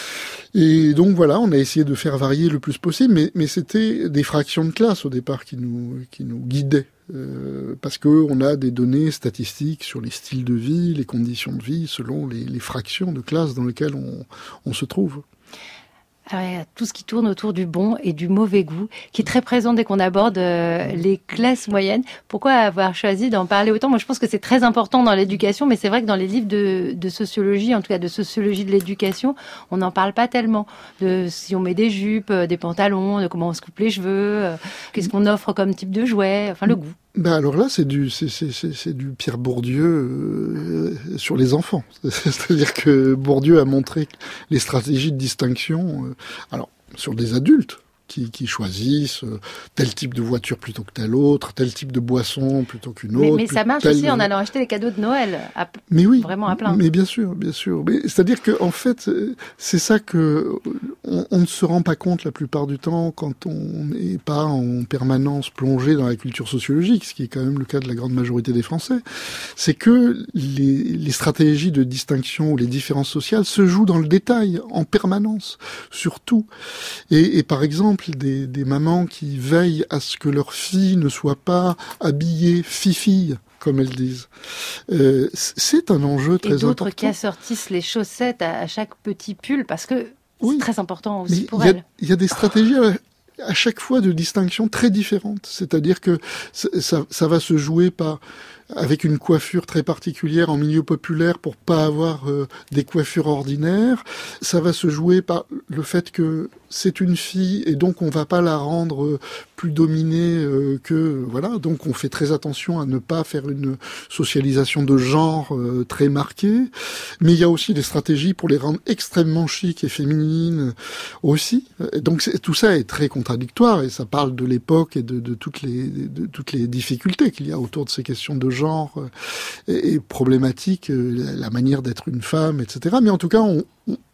Et donc voilà, on a essayé de faire varier le plus possible, mais, mais c'était des fractions de classe au départ qui nous, qui nous guidaient. Euh, parce qu'on a des données statistiques sur les styles de vie, les conditions de vie, selon les, les fractions de classe dans lesquelles on, on se trouve. Alors, il y a tout ce qui tourne autour du bon et du mauvais goût, qui est très présent dès qu'on aborde euh, les classes moyennes. Pourquoi avoir choisi d'en parler autant ? Moi, je pense que c'est très important dans l'éducation, mais c'est vrai que dans les livres de, de sociologie, en tout cas de sociologie de l'éducation, on n'en parle pas tellement. De si on met des jupes, des pantalons, de comment on se coupe les cheveux, euh, qu'est-ce qu'on offre comme type de jouet, enfin le goût. Ben alors là, c'est du, c'est, c'est, c'est, c'est du Pierre Bourdieu euh, sur les enfants. C'est-à-dire que Bourdieu a montré les stratégies de distinction, euh, alors sur des adultes qui, qui choisissent euh, tel type de voiture plutôt que tel autre, tel type de boisson plutôt qu'une autre. Mais, mais ça marche tel... aussi en allant acheter les cadeaux de Noël, à, mais oui, vraiment à plein. Mais bien sûr, bien sûr. Mais c'est-à-dire que en fait, c'est ça que on, on ne se rend pas compte la plupart du temps quand on n'est pas en permanence plongé dans la culture sociologique, ce qui est quand même le cas de la grande majorité des Français. C'est que les, les stratégies de distinction ou les différences sociales se jouent dans le détail, en permanence, surtout. Et, et par exemple, Des, des mamans qui veillent à ce que leur fille ne soit pas habillée fifille, comme elles disent. Euh, c'est un enjeu très important. Et d'autres qui assortissent les chaussettes à, à chaque petit pull, parce que oui, c'est très important aussi mais pour y a, elles. Il y a des stratégies à, à chaque fois de distinction très différentes. C'est-à-dire que ça, ça, ça va se jouer par... avec une coiffure très particulière en milieu populaire pour pas avoir euh, des coiffures ordinaires. Ça va se jouer par le fait que c'est une fille et donc on va pas la rendre euh, plus dominée euh, que... Voilà, donc on fait très attention à ne pas faire une socialisation de genre euh, très marquée. Mais il y a aussi des stratégies pour les rendre extrêmement chic et féminines aussi. Et donc c'est, tout ça est très contradictoire et ça parle de l'époque et de, de, toutes les, de toutes les difficultés qu'il y a autour de ces questions de genre. genre et, et problématique, la manière d'être une femme, et cetera. Mais en tout cas, on,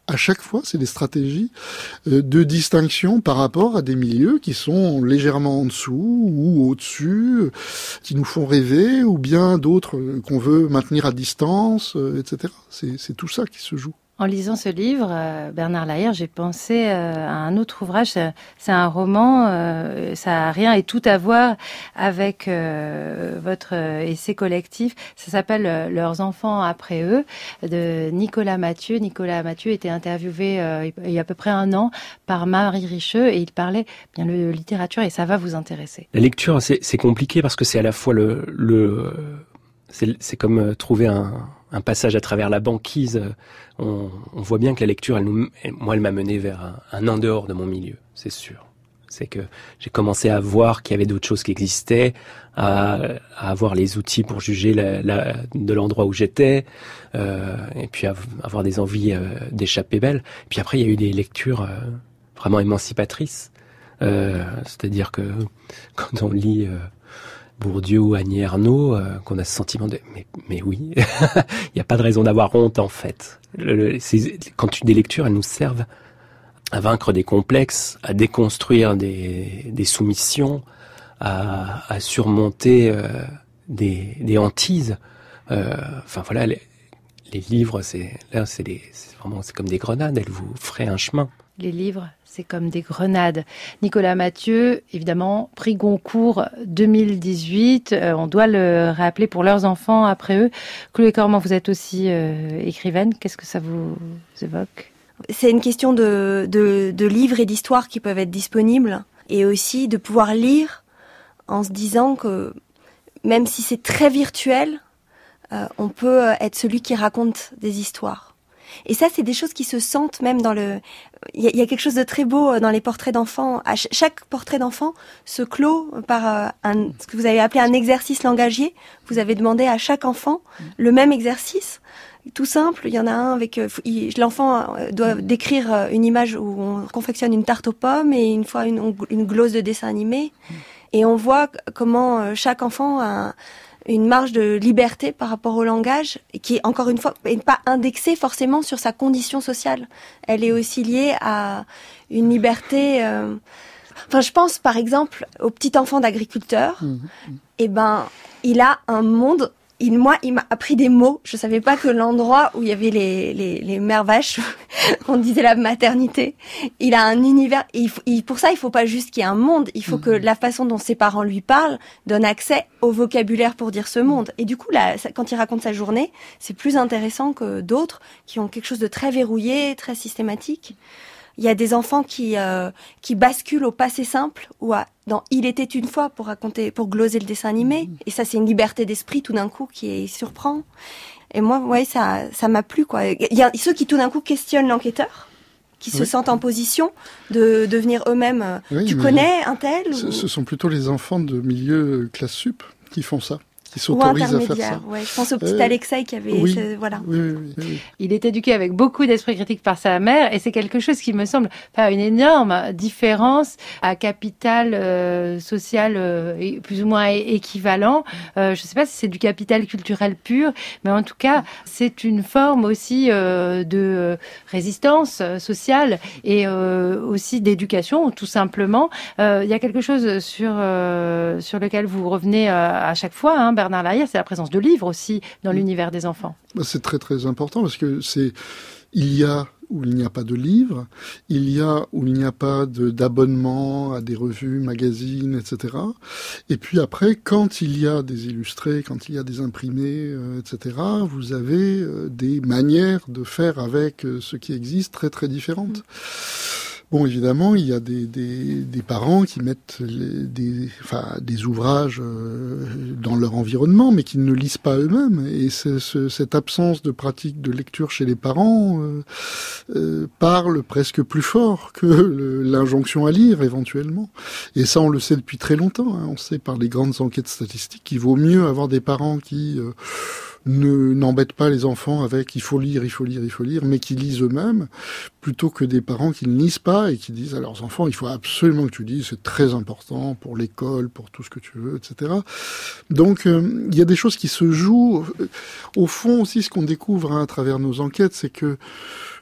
à chaque fois, c'est des stratégies euh, de distinction par rapport à des milieux qui sont légèrement en dessous ou au-dessus, euh, qui nous font rêver, ou bien d'autres euh, qu'on veut maintenir à distance, euh, et cetera. C'est, c'est tout ça qui se joue. En lisant ce livre, euh, Bernard Lahire, j'ai pensé euh, à un autre ouvrage. C'est, c'est un roman, euh, ça a rien et tout à voir avec euh, votre euh, essai collectif. Ça s'appelle euh, « Leurs enfants après eux » de Nicolas Mathieu. Nicolas Mathieu était interviewé euh, il y a à peu près un an par Marie Richeux et il parlait bien de littérature et ça va vous intéresser. La lecture, c'est, c'est compliqué parce que c'est à la fois le... le c'est, c'est comme trouver un... un passage à travers la banquise. On, on voit bien que la lecture, elle nous, elle, moi, elle m'a mené vers un, un en dehors de mon milieu, c'est sûr. C'est que j'ai commencé à voir qu'il y avait d'autres choses qui existaient, à, à avoir les outils pour juger la, la, de l'endroit où j'étais, euh, et puis à, avoir des envies euh, d'échapper belle. Puis après, il y a eu des lectures euh, vraiment émancipatrices. Euh, c'est-à-dire que quand on lit... Euh, Bourdieu ou Annie Ernaux, euh, qu'on a ce sentiment de mais mais oui, il n'y a pas de raison d'avoir honte en fait. Le, le, c'est, quand tu des lectures, elles nous servent à vaincre des complexes, à déconstruire des des soumissions, à, à surmonter euh, des des hantises. Euh, enfin voilà, les, les livres, c'est là, c'est, des, c'est vraiment c'est comme des grenades, elles vous feraient un chemin. Les livres, c'est comme des grenades. Nicolas Mathieu, évidemment, prix Goncourt deux mille dix-huit. Euh, on doit le rappeler pour leurs enfants après eux. Chloé Cormand, vous êtes aussi euh, écrivaine. Qu'est-ce que ça vous évoque ? C'est une question de, de, de livres et d'histoires qui peuvent être disponibles. Et aussi de pouvoir lire en se disant que même si c'est très virtuel, euh, on peut être celui qui raconte des histoires. Et ça, c'est des choses qui se sentent même dans le... Il y a, il y a quelque chose de très beau dans les portraits d'enfants. À ch- chaque portrait d'enfant se clôt par euh, un, ce que vous avez appelé un exercice langagier. Vous avez demandé à chaque enfant le même exercice. Tout simple, il y en a un avec... Euh, il, l'enfant doit décrire une image où on confectionne une tarte aux pommes et une fois une, une glose de dessin animé. Et on voit comment chaque enfant a... une marge de liberté par rapport au langage, qui, encore une fois, n'est pas indexée forcément sur sa condition sociale. Elle est aussi liée à une liberté... Euh... Enfin, je pense, par exemple, au petit enfant d'agriculteur. Mmh. Eh ben, il a un monde... Il, moi, il m'a appris des mots. Je savais pas que l'endroit où il y avait les, les, les mères vaches, on disait la maternité, il a un univers. Il, il, pour ça, il faut pas juste qu'il y ait un monde. Il faut mmh. que la façon dont ses parents lui parlent donne accès au vocabulaire pour dire ce monde. Et du coup, là, quand il raconte sa journée, c'est plus intéressant que d'autres qui ont quelque chose de très verrouillé, très systématique. Il y a des enfants qui euh, qui basculent au passé simple ou à dans Il était une fois pour raconter, pour gloser le dessin animé. Et ça, c'est une liberté d'esprit tout d'un coup qui est surprend. Et moi, ouais, ça ça m'a plu quoi. Il y a ceux qui tout d'un coup questionnent l'enquêteur, qui oui. se sentent en position de devenir eux-mêmes. Oui, tu connais un tel ce, ou... ce sont plutôt les enfants de milieu classe sup qui font ça. Qui s'autorise à faire ça. Ouais, je pense au petit euh, Alexei qui avait, oui, ce, voilà. Oui, oui, oui, oui. Il est éduqué avec beaucoup d'esprit critique par sa mère, et c'est quelque chose qui me semble faire une énorme différence à capital euh, social euh, plus ou moins équivalent. Euh, je ne sais pas si c'est du capital culturel pur, mais en tout cas, c'est une forme aussi euh, de résistance sociale et euh, aussi d'éducation, tout simplement. Euh, il y a quelque chose sur euh, sur lequel vous revenez euh, à chaque fois, hein, Bernard Lahire, c'est la présence de livres aussi dans mmh. l'univers des enfants. C'est très très important parce que c'est il y a où il n'y a pas de livres, il y a où il n'y a pas de, d'abonnement à des revues, magazines, et cetera. Et puis après, quand il y a des illustrés, quand il y a des imprimés, euh, et cetera, vous avez euh, des manières de faire avec euh, ce qui existe très très différentes. Mmh. Bon, évidemment, il y a des, des, des parents qui mettent les, des, enfin, des ouvrages euh, dans leur environnement, mais qui ne lisent pas eux-mêmes. Et c'est, c'est, cette absence de pratique de lecture chez les parents euh, euh, parle presque plus fort que le, l'injonction à lire, éventuellement. Et ça, on le sait depuis très longtemps. Hein. On sait par les grandes enquêtes statistiques qu'il vaut mieux avoir des parents qui... Euh, ne n'embêtent pas les enfants avec « il faut lire, il faut lire, il faut lire », mais qui lisent eux-mêmes, plutôt que des parents qui ne lisent pas et qui disent à leurs enfants « il faut absolument que tu lises, c'est très important pour l'école, pour tout ce que tu veux, et cetera » Donc, euh, il y a des choses qui se jouent. Au fond aussi, ce qu'on découvre hein, à travers nos enquêtes, c'est que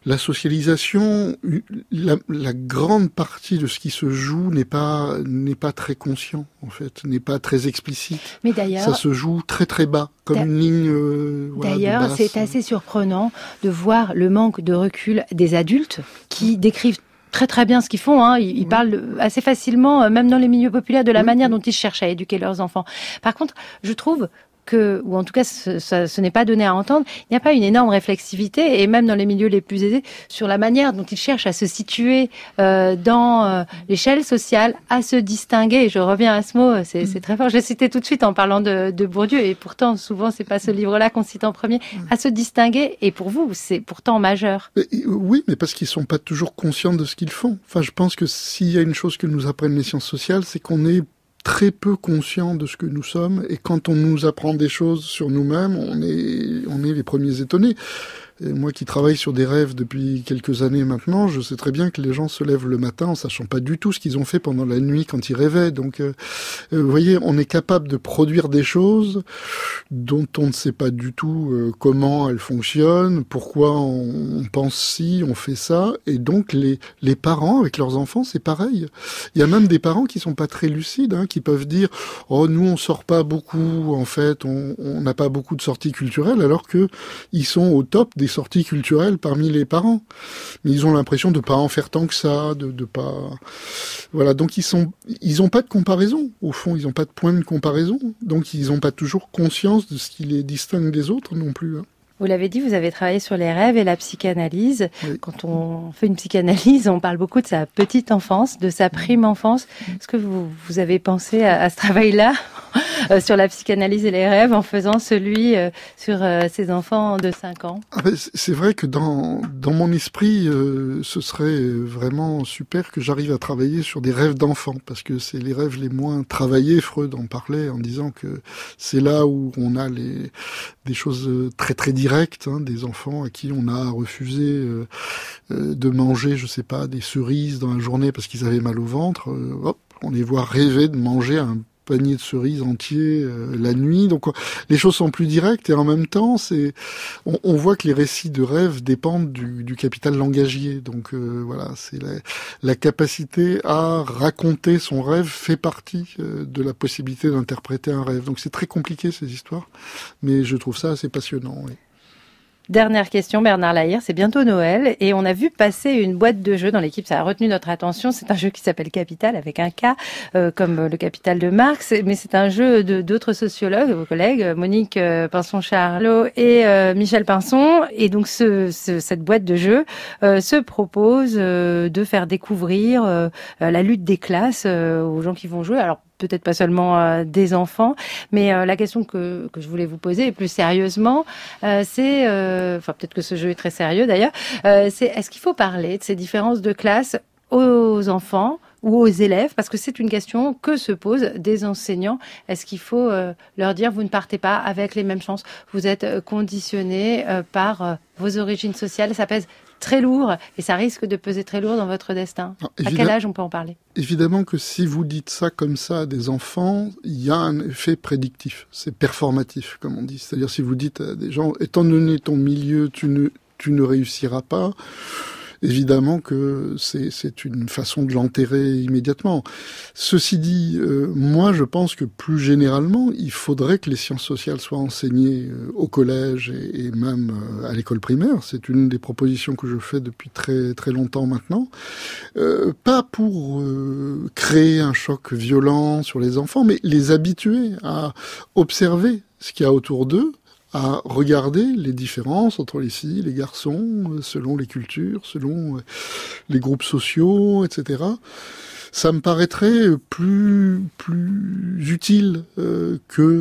la socialisation, la, la grande partie de ce qui se joue n'est pas n'est pas très conscient en fait, n'est pas très explicite. Mais d'ailleurs, ça se joue très très bas, comme une ligne. Euh, voilà, d'ailleurs, c'est assez surprenant de voir le manque de recul des adultes qui décrivent très très bien ce qu'ils font. Hein. Ils, ils oui. parlent assez facilement, même dans les milieux populaires, de la oui. manière dont ils cherchent à éduquer leurs enfants. Par contre, je trouve que, ou en tout cas ce, ce, ce n'est pas donné à entendre, il n'y a pas une énorme réflexivité, et même dans les milieux les plus aisés, sur la manière dont ils cherchent à se situer euh, dans euh, l'échelle sociale, à se distinguer. Et je reviens à ce mot, c'est, c'est très fort. Je l'ai cité tout de suite en parlant de, de Bourdieu, et pourtant souvent c'est pas ce livre-là qu'on cite en premier. À se distinguer, et pour vous c'est pourtant majeur. Mais, oui, mais parce qu'ils sont pas toujours conscients de ce qu'ils font. Enfin, je pense que s'il y a une chose que nous apprennent les sciences sociales, c'est qu'on est très peu conscient de ce que nous sommes, et quand on nous apprend des choses sur nous-mêmes, on est, on est les premiers étonnés. Et moi qui travaille sur des rêves depuis quelques années maintenant, je sais très bien que les gens se lèvent le matin en sachant pas du tout ce qu'ils ont fait pendant la nuit quand ils rêvaient. Donc, euh, vous voyez, on est capable de produire des choses dont on ne sait pas du tout euh, comment elles fonctionnent, pourquoi on, on pense ci, on fait ça. Et donc, les, les parents avec leurs enfants, c'est pareil. Il y a même des parents qui sont pas très lucides, hein, qui peuvent dire « Oh, nous, on sort pas beaucoup, en fait, on n'a pas beaucoup de sorties culturelles », alors que ils sont au top des sorties culturelles parmi les parents. Mais ils ont l'impression de pas en faire tant que ça, de, de pas... Voilà, donc ils sont, ils ont pas de comparaison. Au fond, ils ont pas de point de comparaison. Donc ils ont pas toujours conscience de ce qui les distingue des autres non plus, hein. Vous l'avez dit, vous avez travaillé sur les rêves et la psychanalyse. Oui. Quand on fait une psychanalyse, on parle beaucoup de sa petite enfance, de sa prime enfance. Est-ce que vous, vous avez pensé à, à ce travail-là euh, sur la psychanalyse et les rêves en faisant celui euh, sur euh, ces enfants de cinq ans? Ah ben, c'est vrai que dans, dans mon esprit, euh, ce serait vraiment super que j'arrive à travailler sur des rêves d'enfants, parce que c'est les rêves les moins travaillés. Freud en parlait en disant que c'est là où on a les, des choses très très directes, hein, des enfants à qui on a refusé euh, euh, de manger, je sais pas, des cerises dans la journée parce qu'ils avaient mal au ventre. Euh, hop, on les voit rêver de manger un panier de cerises entier euh, la nuit. Donc les choses sont plus directes, et en même temps, c'est on, on voit que les récits de rêve dépendent du, du capital langagier. Donc euh, voilà, c'est la, la capacité à raconter son rêve fait partie euh, de la possibilité d'interpréter un rêve. Donc c'est très compliqué ces histoires, mais je trouve ça assez passionnant. Oui. Dernière question, Bernard Lahire, c'est bientôt Noël et on a vu passer une boîte de jeux dans l'équipe, ça a retenu notre attention. C'est un jeu qui s'appelle Capital avec un K, euh, comme le Capital de Marx, mais c'est un jeu de d'autres sociologues, vos collègues, Monique euh, Pinson-Charlot et euh, Michel Pinson. Et donc ce, ce, cette boîte de jeux euh, se propose euh, de faire découvrir euh, la lutte des classes euh, aux gens qui vont jouer. Alors peut-être pas seulement euh, des enfants, mais euh, la question que, que je voulais vous poser, et plus sérieusement, euh, c'est, euh, enfin peut-être que ce jeu est très sérieux d'ailleurs, euh, c'est est-ce qu'il faut parler de ces différences de classe aux enfants ou aux élèves, parce que c'est une question que se posent des enseignants. Est-ce qu'il faut euh, leur dire, vous ne partez pas avec les mêmes chances, vous êtes conditionnés euh, par euh, vos origines sociales, ça pèse très lourd, et ça risque de peser très lourd dans votre destin. Non, à quel âge on peut en parler? Évidemment que si vous dites ça comme ça à des enfants, il y a un effet prédictif, c'est performatif, comme on dit. C'est-à-dire si vous dites à des gens, étant donné ton milieu, tu ne, tu ne réussiras pas, évidemment que c'est, c'est une façon de l'enterrer immédiatement. Ceci dit, euh, moi je pense que plus généralement, il faudrait que les sciences sociales soient enseignées euh, au collège et, et même euh, à l'école primaire. C'est une des propositions que je fais depuis très très longtemps maintenant. Euh, pas pour euh, créer un choc violent sur les enfants, mais les habituer à observer ce qu'il y a autour d'eux, à regarder les différences entre les filles, les garçons, selon les cultures, selon les groupes sociaux, et cetera. Ça me paraîtrait plus plus utile euh,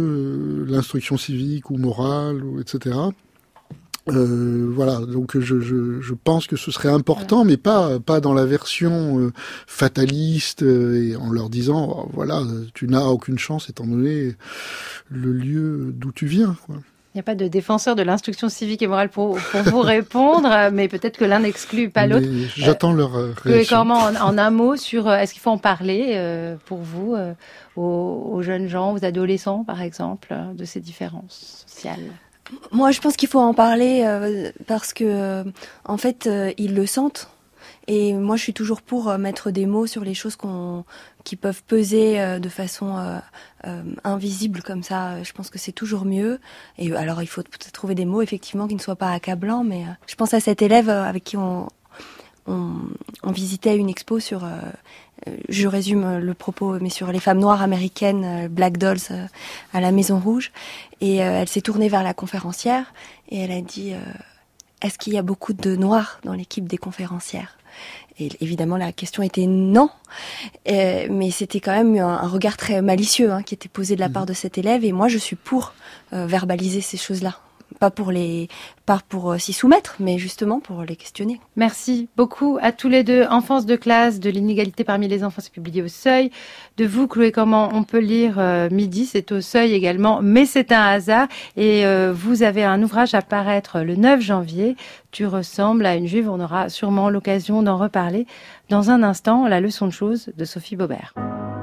que l'instruction civique ou morale, ou et cetera. Euh, voilà, donc je, je, je pense que ce serait important, mais pas pas dans la version euh, fataliste euh, et en leur disant oh, voilà, tu n'as aucune chance étant donné le lieu d'où tu viens, quoi. Il n'y a pas de défenseur de l'instruction civique et morale pour, pour vous répondre, mais peut-être que l'un n'exclut pas l'autre. Mais j'attends euh, leur réaction. Chloé Cormand, en, en un mot sur euh, est-ce qu'il faut en parler euh, pour vous, euh, aux, aux jeunes gens, aux adolescents par exemple, euh, de ces différences sociales? Moi, je pense qu'il faut en parler euh, parce que, euh, en fait, euh, ils le sentent. Et moi, je suis toujours pour euh, mettre des mots sur les choses qu'on, qui peuvent peser euh, de façon euh, euh, invisible comme ça. Je pense que c'est toujours mieux. Et alors, il faut peut-être trouver des mots, effectivement, qui ne soient pas accablants. Mais euh, je pense à cet élève avec qui on, on, on visitait une expo sur... Euh, je résume le propos, mais sur les femmes noires américaines, Black Dolls, euh, à la Maison Rouge. Et euh, elle s'est tournée vers la conférencière et elle a dit euh, « Est-ce qu'il y a beaucoup de noirs dans l'équipe des conférencières ?» Et évidemment, la question était non. Euh, mais c'était quand même un, un regard très malicieux hein, qui était posé de la part de cet élève. Et moi, je suis pour euh, verbaliser ces choses-là. Pas pour les, pas pour s'y soumettre, mais justement pour les questionner. Merci beaucoup à tous les deux. Enfance de classe, de l'inégalité parmi les enfants, c'est publié au Seuil. De vous, Chloé Cormand, on peut lire euh, Midi, c'est au Seuil également, mais c'est un hasard. Et euh, vous avez un ouvrage à paraître le neuf janvier. Tu ressembles à une juive. On aura sûrement l'occasion d'en reparler dans un instant. La leçon de choses de Sophie Beaubert.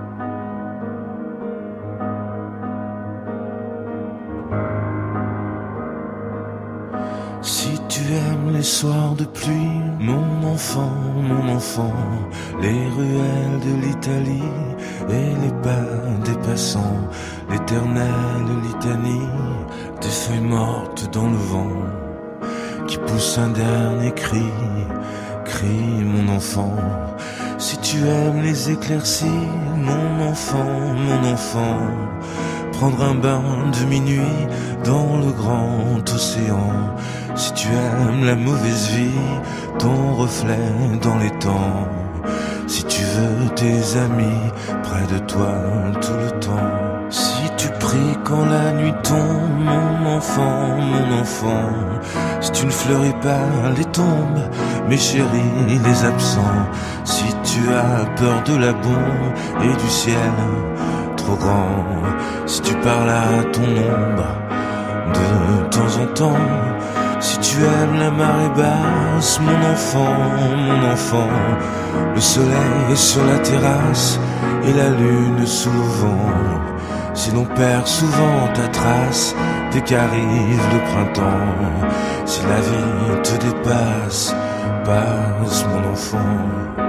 Si tu aimes les soirs de pluie, mon enfant, mon enfant, les ruelles de l'Italie et les pas des passants, l'éternelle litanie des feuilles mortes dans le vent, qui poussent un dernier cri, cri mon enfant. Si tu aimes les éclaircies, mon enfant, mon enfant, prendre un bain de minuit dans le grand océan. Si tu aimes la mauvaise vie, ton reflet dans les temps. Si tu veux tes amis près de toi tout le temps. Si tu pries quand la nuit tombe, mon enfant, mon enfant. Si tu ne fleuris pas les tombes, mes chéris, les absents. Si tu as peur de la bombe et du ciel trop grand. Si tu parles à ton ombre de temps en temps. Si tu aimes la marée basse, mon enfant, mon enfant, le soleil sur la terrasse et la lune sous le vent. Si l'on perd souvent ta trace dès qu'arrive le printemps, si la vie te dépasse, passe mon enfant.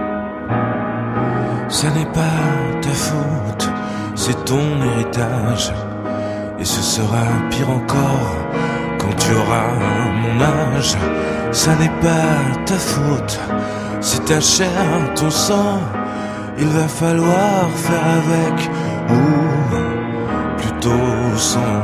Ça n'est pas ta faute, c'est ton héritage, et ce sera pire encore quand tu auras mon âge. Ça n'est pas ta faute, c'est ta chair, ton sang. Il va falloir faire avec, ou plutôt sans.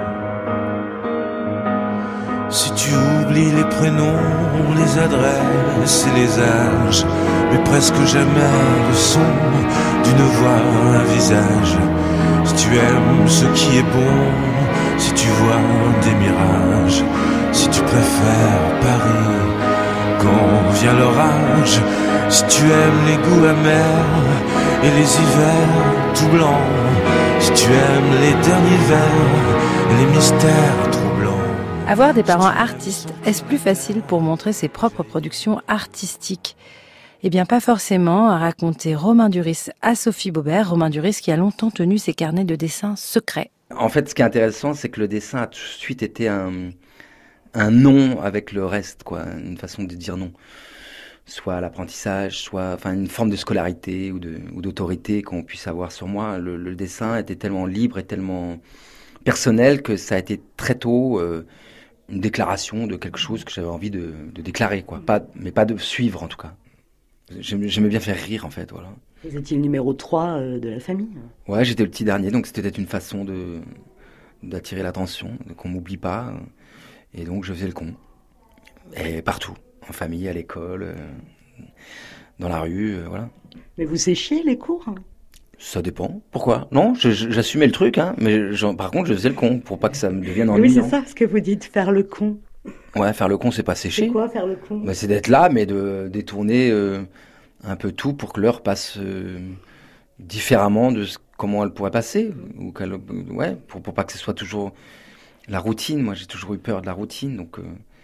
Si tu oublies les prénoms, les adresses et les âges, mais presque jamais le son d'une voix, un visage. Si tu aimes ce qui est bon, si tu vois des mirages, si tu préfères Paris quand vient l'orage, si tu aimes les goûts amers et les hivers tout blancs, si tu aimes les derniers vers et les mystères troublants. Avoir des parents artistes, est-ce plus facile pour montrer ses propres productions artistiques ? Eh bien, pas forcément, a raconté Romain Duris à Sophie Beaubert. Romain Duris qui a longtemps tenu ses carnets de dessins secrets. En fait, ce qui est intéressant, c'est que le dessin a tout de suite été un, un non avec le reste, quoi, une façon de dire non. Soit l'apprentissage, soit enfin une forme de scolarité ou, de, ou d'autorité qu'on puisse avoir sur moi. Le, le dessin était tellement libre et tellement personnel que ça a été très tôt euh, une déclaration de quelque chose que j'avais envie de, de déclarer, quoi. Pas, mais pas de suivre, en tout cas. J'aimais, j'aimais bien faire rire, en fait, voilà. Vous étiez le numéro trois euh, de la famille. Ouais, j'étais le petit dernier, donc c'était peut-être une façon de, d'attirer l'attention, qu'on m'oublie pas. Et donc je faisais le con. Et partout, en famille, à l'école, euh, dans la rue, euh, voilà. Mais vous séchiez les cours ? Ça dépend. Pourquoi ? Non, je, je, j'assumais le truc, hein, mais je, par contre je faisais le con, pour pas que ça me devienne ennuyant. Oui, c'est ça, ce que vous dites, faire le con. Ouais, faire le con, c'est pas sécher. C'est quoi, faire le con ? Bah, c'est d'être là, mais de détourner euh, un peu tout pour que l'heure passe euh, différemment de ce, comment elle pourrait passer. Ou qu'elle, ouais, pour, pour pas que ce soit toujours la routine. Moi, j'ai toujours eu peur de la routine, donc, euh,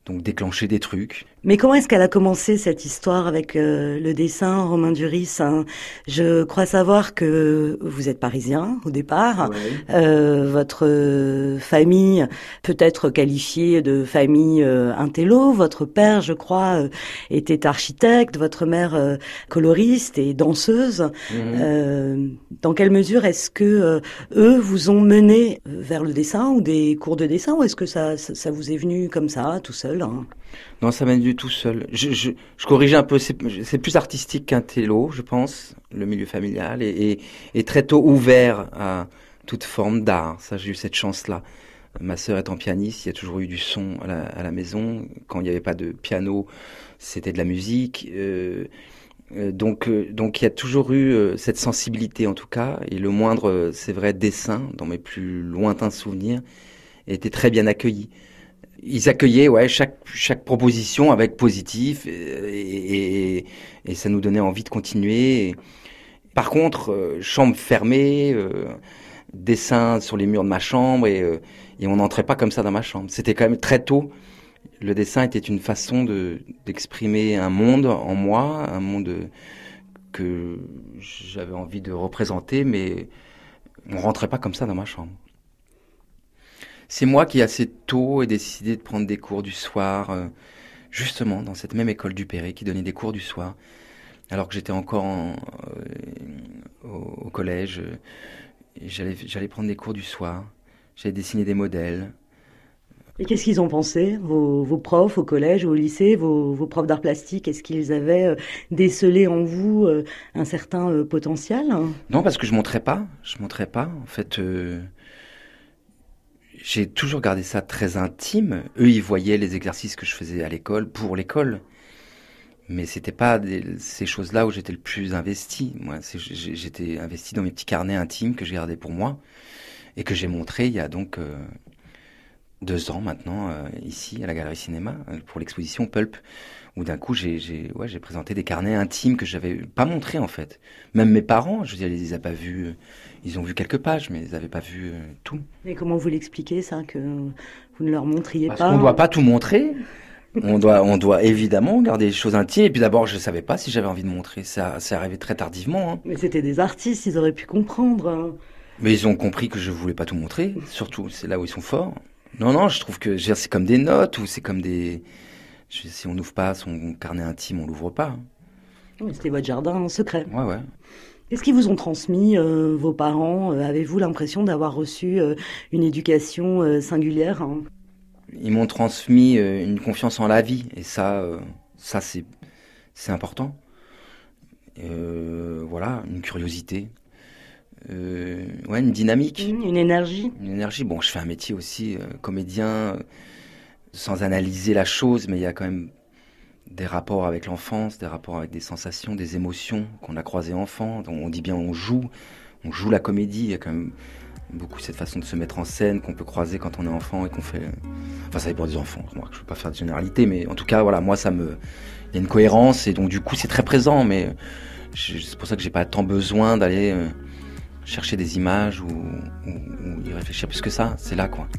donc déclencher des trucs. Mais comment est-ce qu'elle a commencé cette histoire avec euh, le dessin, Romain Duris, hein? Je crois savoir que vous êtes parisien au départ. Ouais. Euh, votre euh, famille peut être qualifiée de famille euh, intello. Votre père, je crois, euh, était architecte. Votre mère euh, coloriste et danseuse. Mmh. Euh, dans quelle mesure est-ce que euh, eux vous ont mené vers le dessin ou des cours de dessin, ou est-ce que ça, ça, ça vous est venu comme ça, tout seul, hein? Non, ça m'a venu tout seul. Je, je, je corrigeais un peu, c'est, c'est plus artistique qu'un télo, je pense, le milieu familial, et, et, et très tôt ouvert à toute forme d'art. Ça, j'ai eu cette chance-là. Ma sœur étant pianiste, il y a toujours eu du son à la, à la maison. Quand il n'y avait pas de piano, c'était de la musique. Euh, euh, donc, euh, donc, il y a toujours eu euh, cette sensibilité, en tout cas, et le moindre, euh, c'est vrai, dessin, dans mes plus lointains souvenirs, était très bien accueilli. Ils accueillaient ouais, chaque, chaque proposition avec positif et, et, et, et ça nous donnait envie de continuer. Et, par contre, euh, chambre fermée, euh, dessin sur les murs de ma chambre et, euh, et on n'entrait pas comme ça dans ma chambre. C'était quand même très tôt. Le dessin était une façon de, d'exprimer un monde en moi, un monde que j'avais envie de représenter, mais on rentrait pas comme ça dans ma chambre. C'est moi qui, assez tôt, ai décidé de prendre des cours du soir, euh, justement, dans cette même école du Perret, qui donnait des cours du soir, alors que j'étais encore en, euh, au, au collège. Euh, j'allais, j'allais prendre des cours du soir, j'allais dessiner des modèles. Et qu'est-ce qu'ils ont pensé, vos, vos profs au collège ou au lycée, vos, vos profs d'art plastique? Est-ce qu'ils avaient euh, décelé en vous euh, un certain euh, potentiel? Non, parce que je montrais pas, je montrais pas, en fait... Euh, J'ai toujours gardé ça très intime. Eux, ils voyaient les exercices que je faisais à l'école, pour l'école. Mais c'était pas des, ces choses-là où j'étais le plus investi. Moi, c'est, j'étais investi dans mes petits carnets intimes que je gardais pour moi et que j'ai montré il y a donc euh, deux ans maintenant, euh, ici, à la Galerie Cinéma, pour l'exposition Pulp, où d'un coup, j'ai, j'ai, ouais, j'ai présenté des carnets intimes que j'avais pas montrés, en fait. Même mes parents, je veux dire, ils les ont pas vus... Ils ont vu quelques pages, mais ils n'avaient pas vu euh, tout. Et comment vous l'expliquez, ça, que vous ne leur montriez Parce pas? Parce qu'on ne doit pas tout montrer. on, doit, on doit évidemment garder les choses intimes. Et puis d'abord, je ne savais pas si j'avais envie de montrer. Ça, c'est arrivé très tardivement. Hein. Mais c'était des artistes, ils auraient pu comprendre. Hein. Mais ils ont compris que je ne voulais pas tout montrer. Surtout, c'est là où ils sont forts. Non, non, je trouve que c'est comme des notes ou c'est comme des... Je, si on n'ouvre pas son carnet intime, on ne l'ouvre pas. Mais c'était votre jardin en secret. Ouais, ouais. Qu'est-ce qu'ils vous ont transmis, euh, vos parents? euh, Avez-vous l'impression d'avoir reçu euh, une éducation euh, singulière, hein? Ils m'ont transmis euh, une confiance en la vie, et ça, euh, ça c'est, c'est important. Euh, voilà, une curiosité, euh, ouais, une dynamique. Mmh, une énergie. Une énergie. Bon, je fais un métier aussi, euh, comédien, euh, sans analyser la chose, mais il y a quand même des rapports avec l'enfance, des rapports avec des sensations, des émotions qu'on a croisées enfant. On dit bien on joue, on joue la comédie. Il y a quand même beaucoup cette façon de se mettre en scène qu'on peut croiser quand on est enfant et qu'on fait... Enfin, ça dépend des enfants. Je ne veux pas faire de généralité, mais en tout cas, voilà, moi, ça me... Il y a une cohérence et donc du coup, c'est très présent, mais je... c'est pour ça que j'ai pas tant besoin d'aller euh, chercher des images ou... ou... ou y réfléchir plus que ça. C'est là, quoi.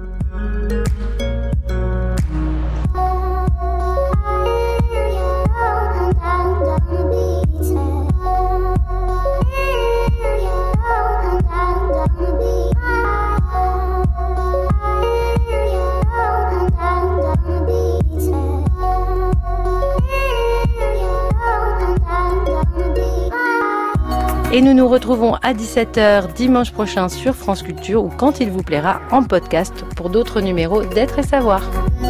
Et nous nous retrouvons à dix-sept heures dimanche prochain sur France Culture ou quand il vous plaira en podcast pour d'autres numéros d'Être et Savoir.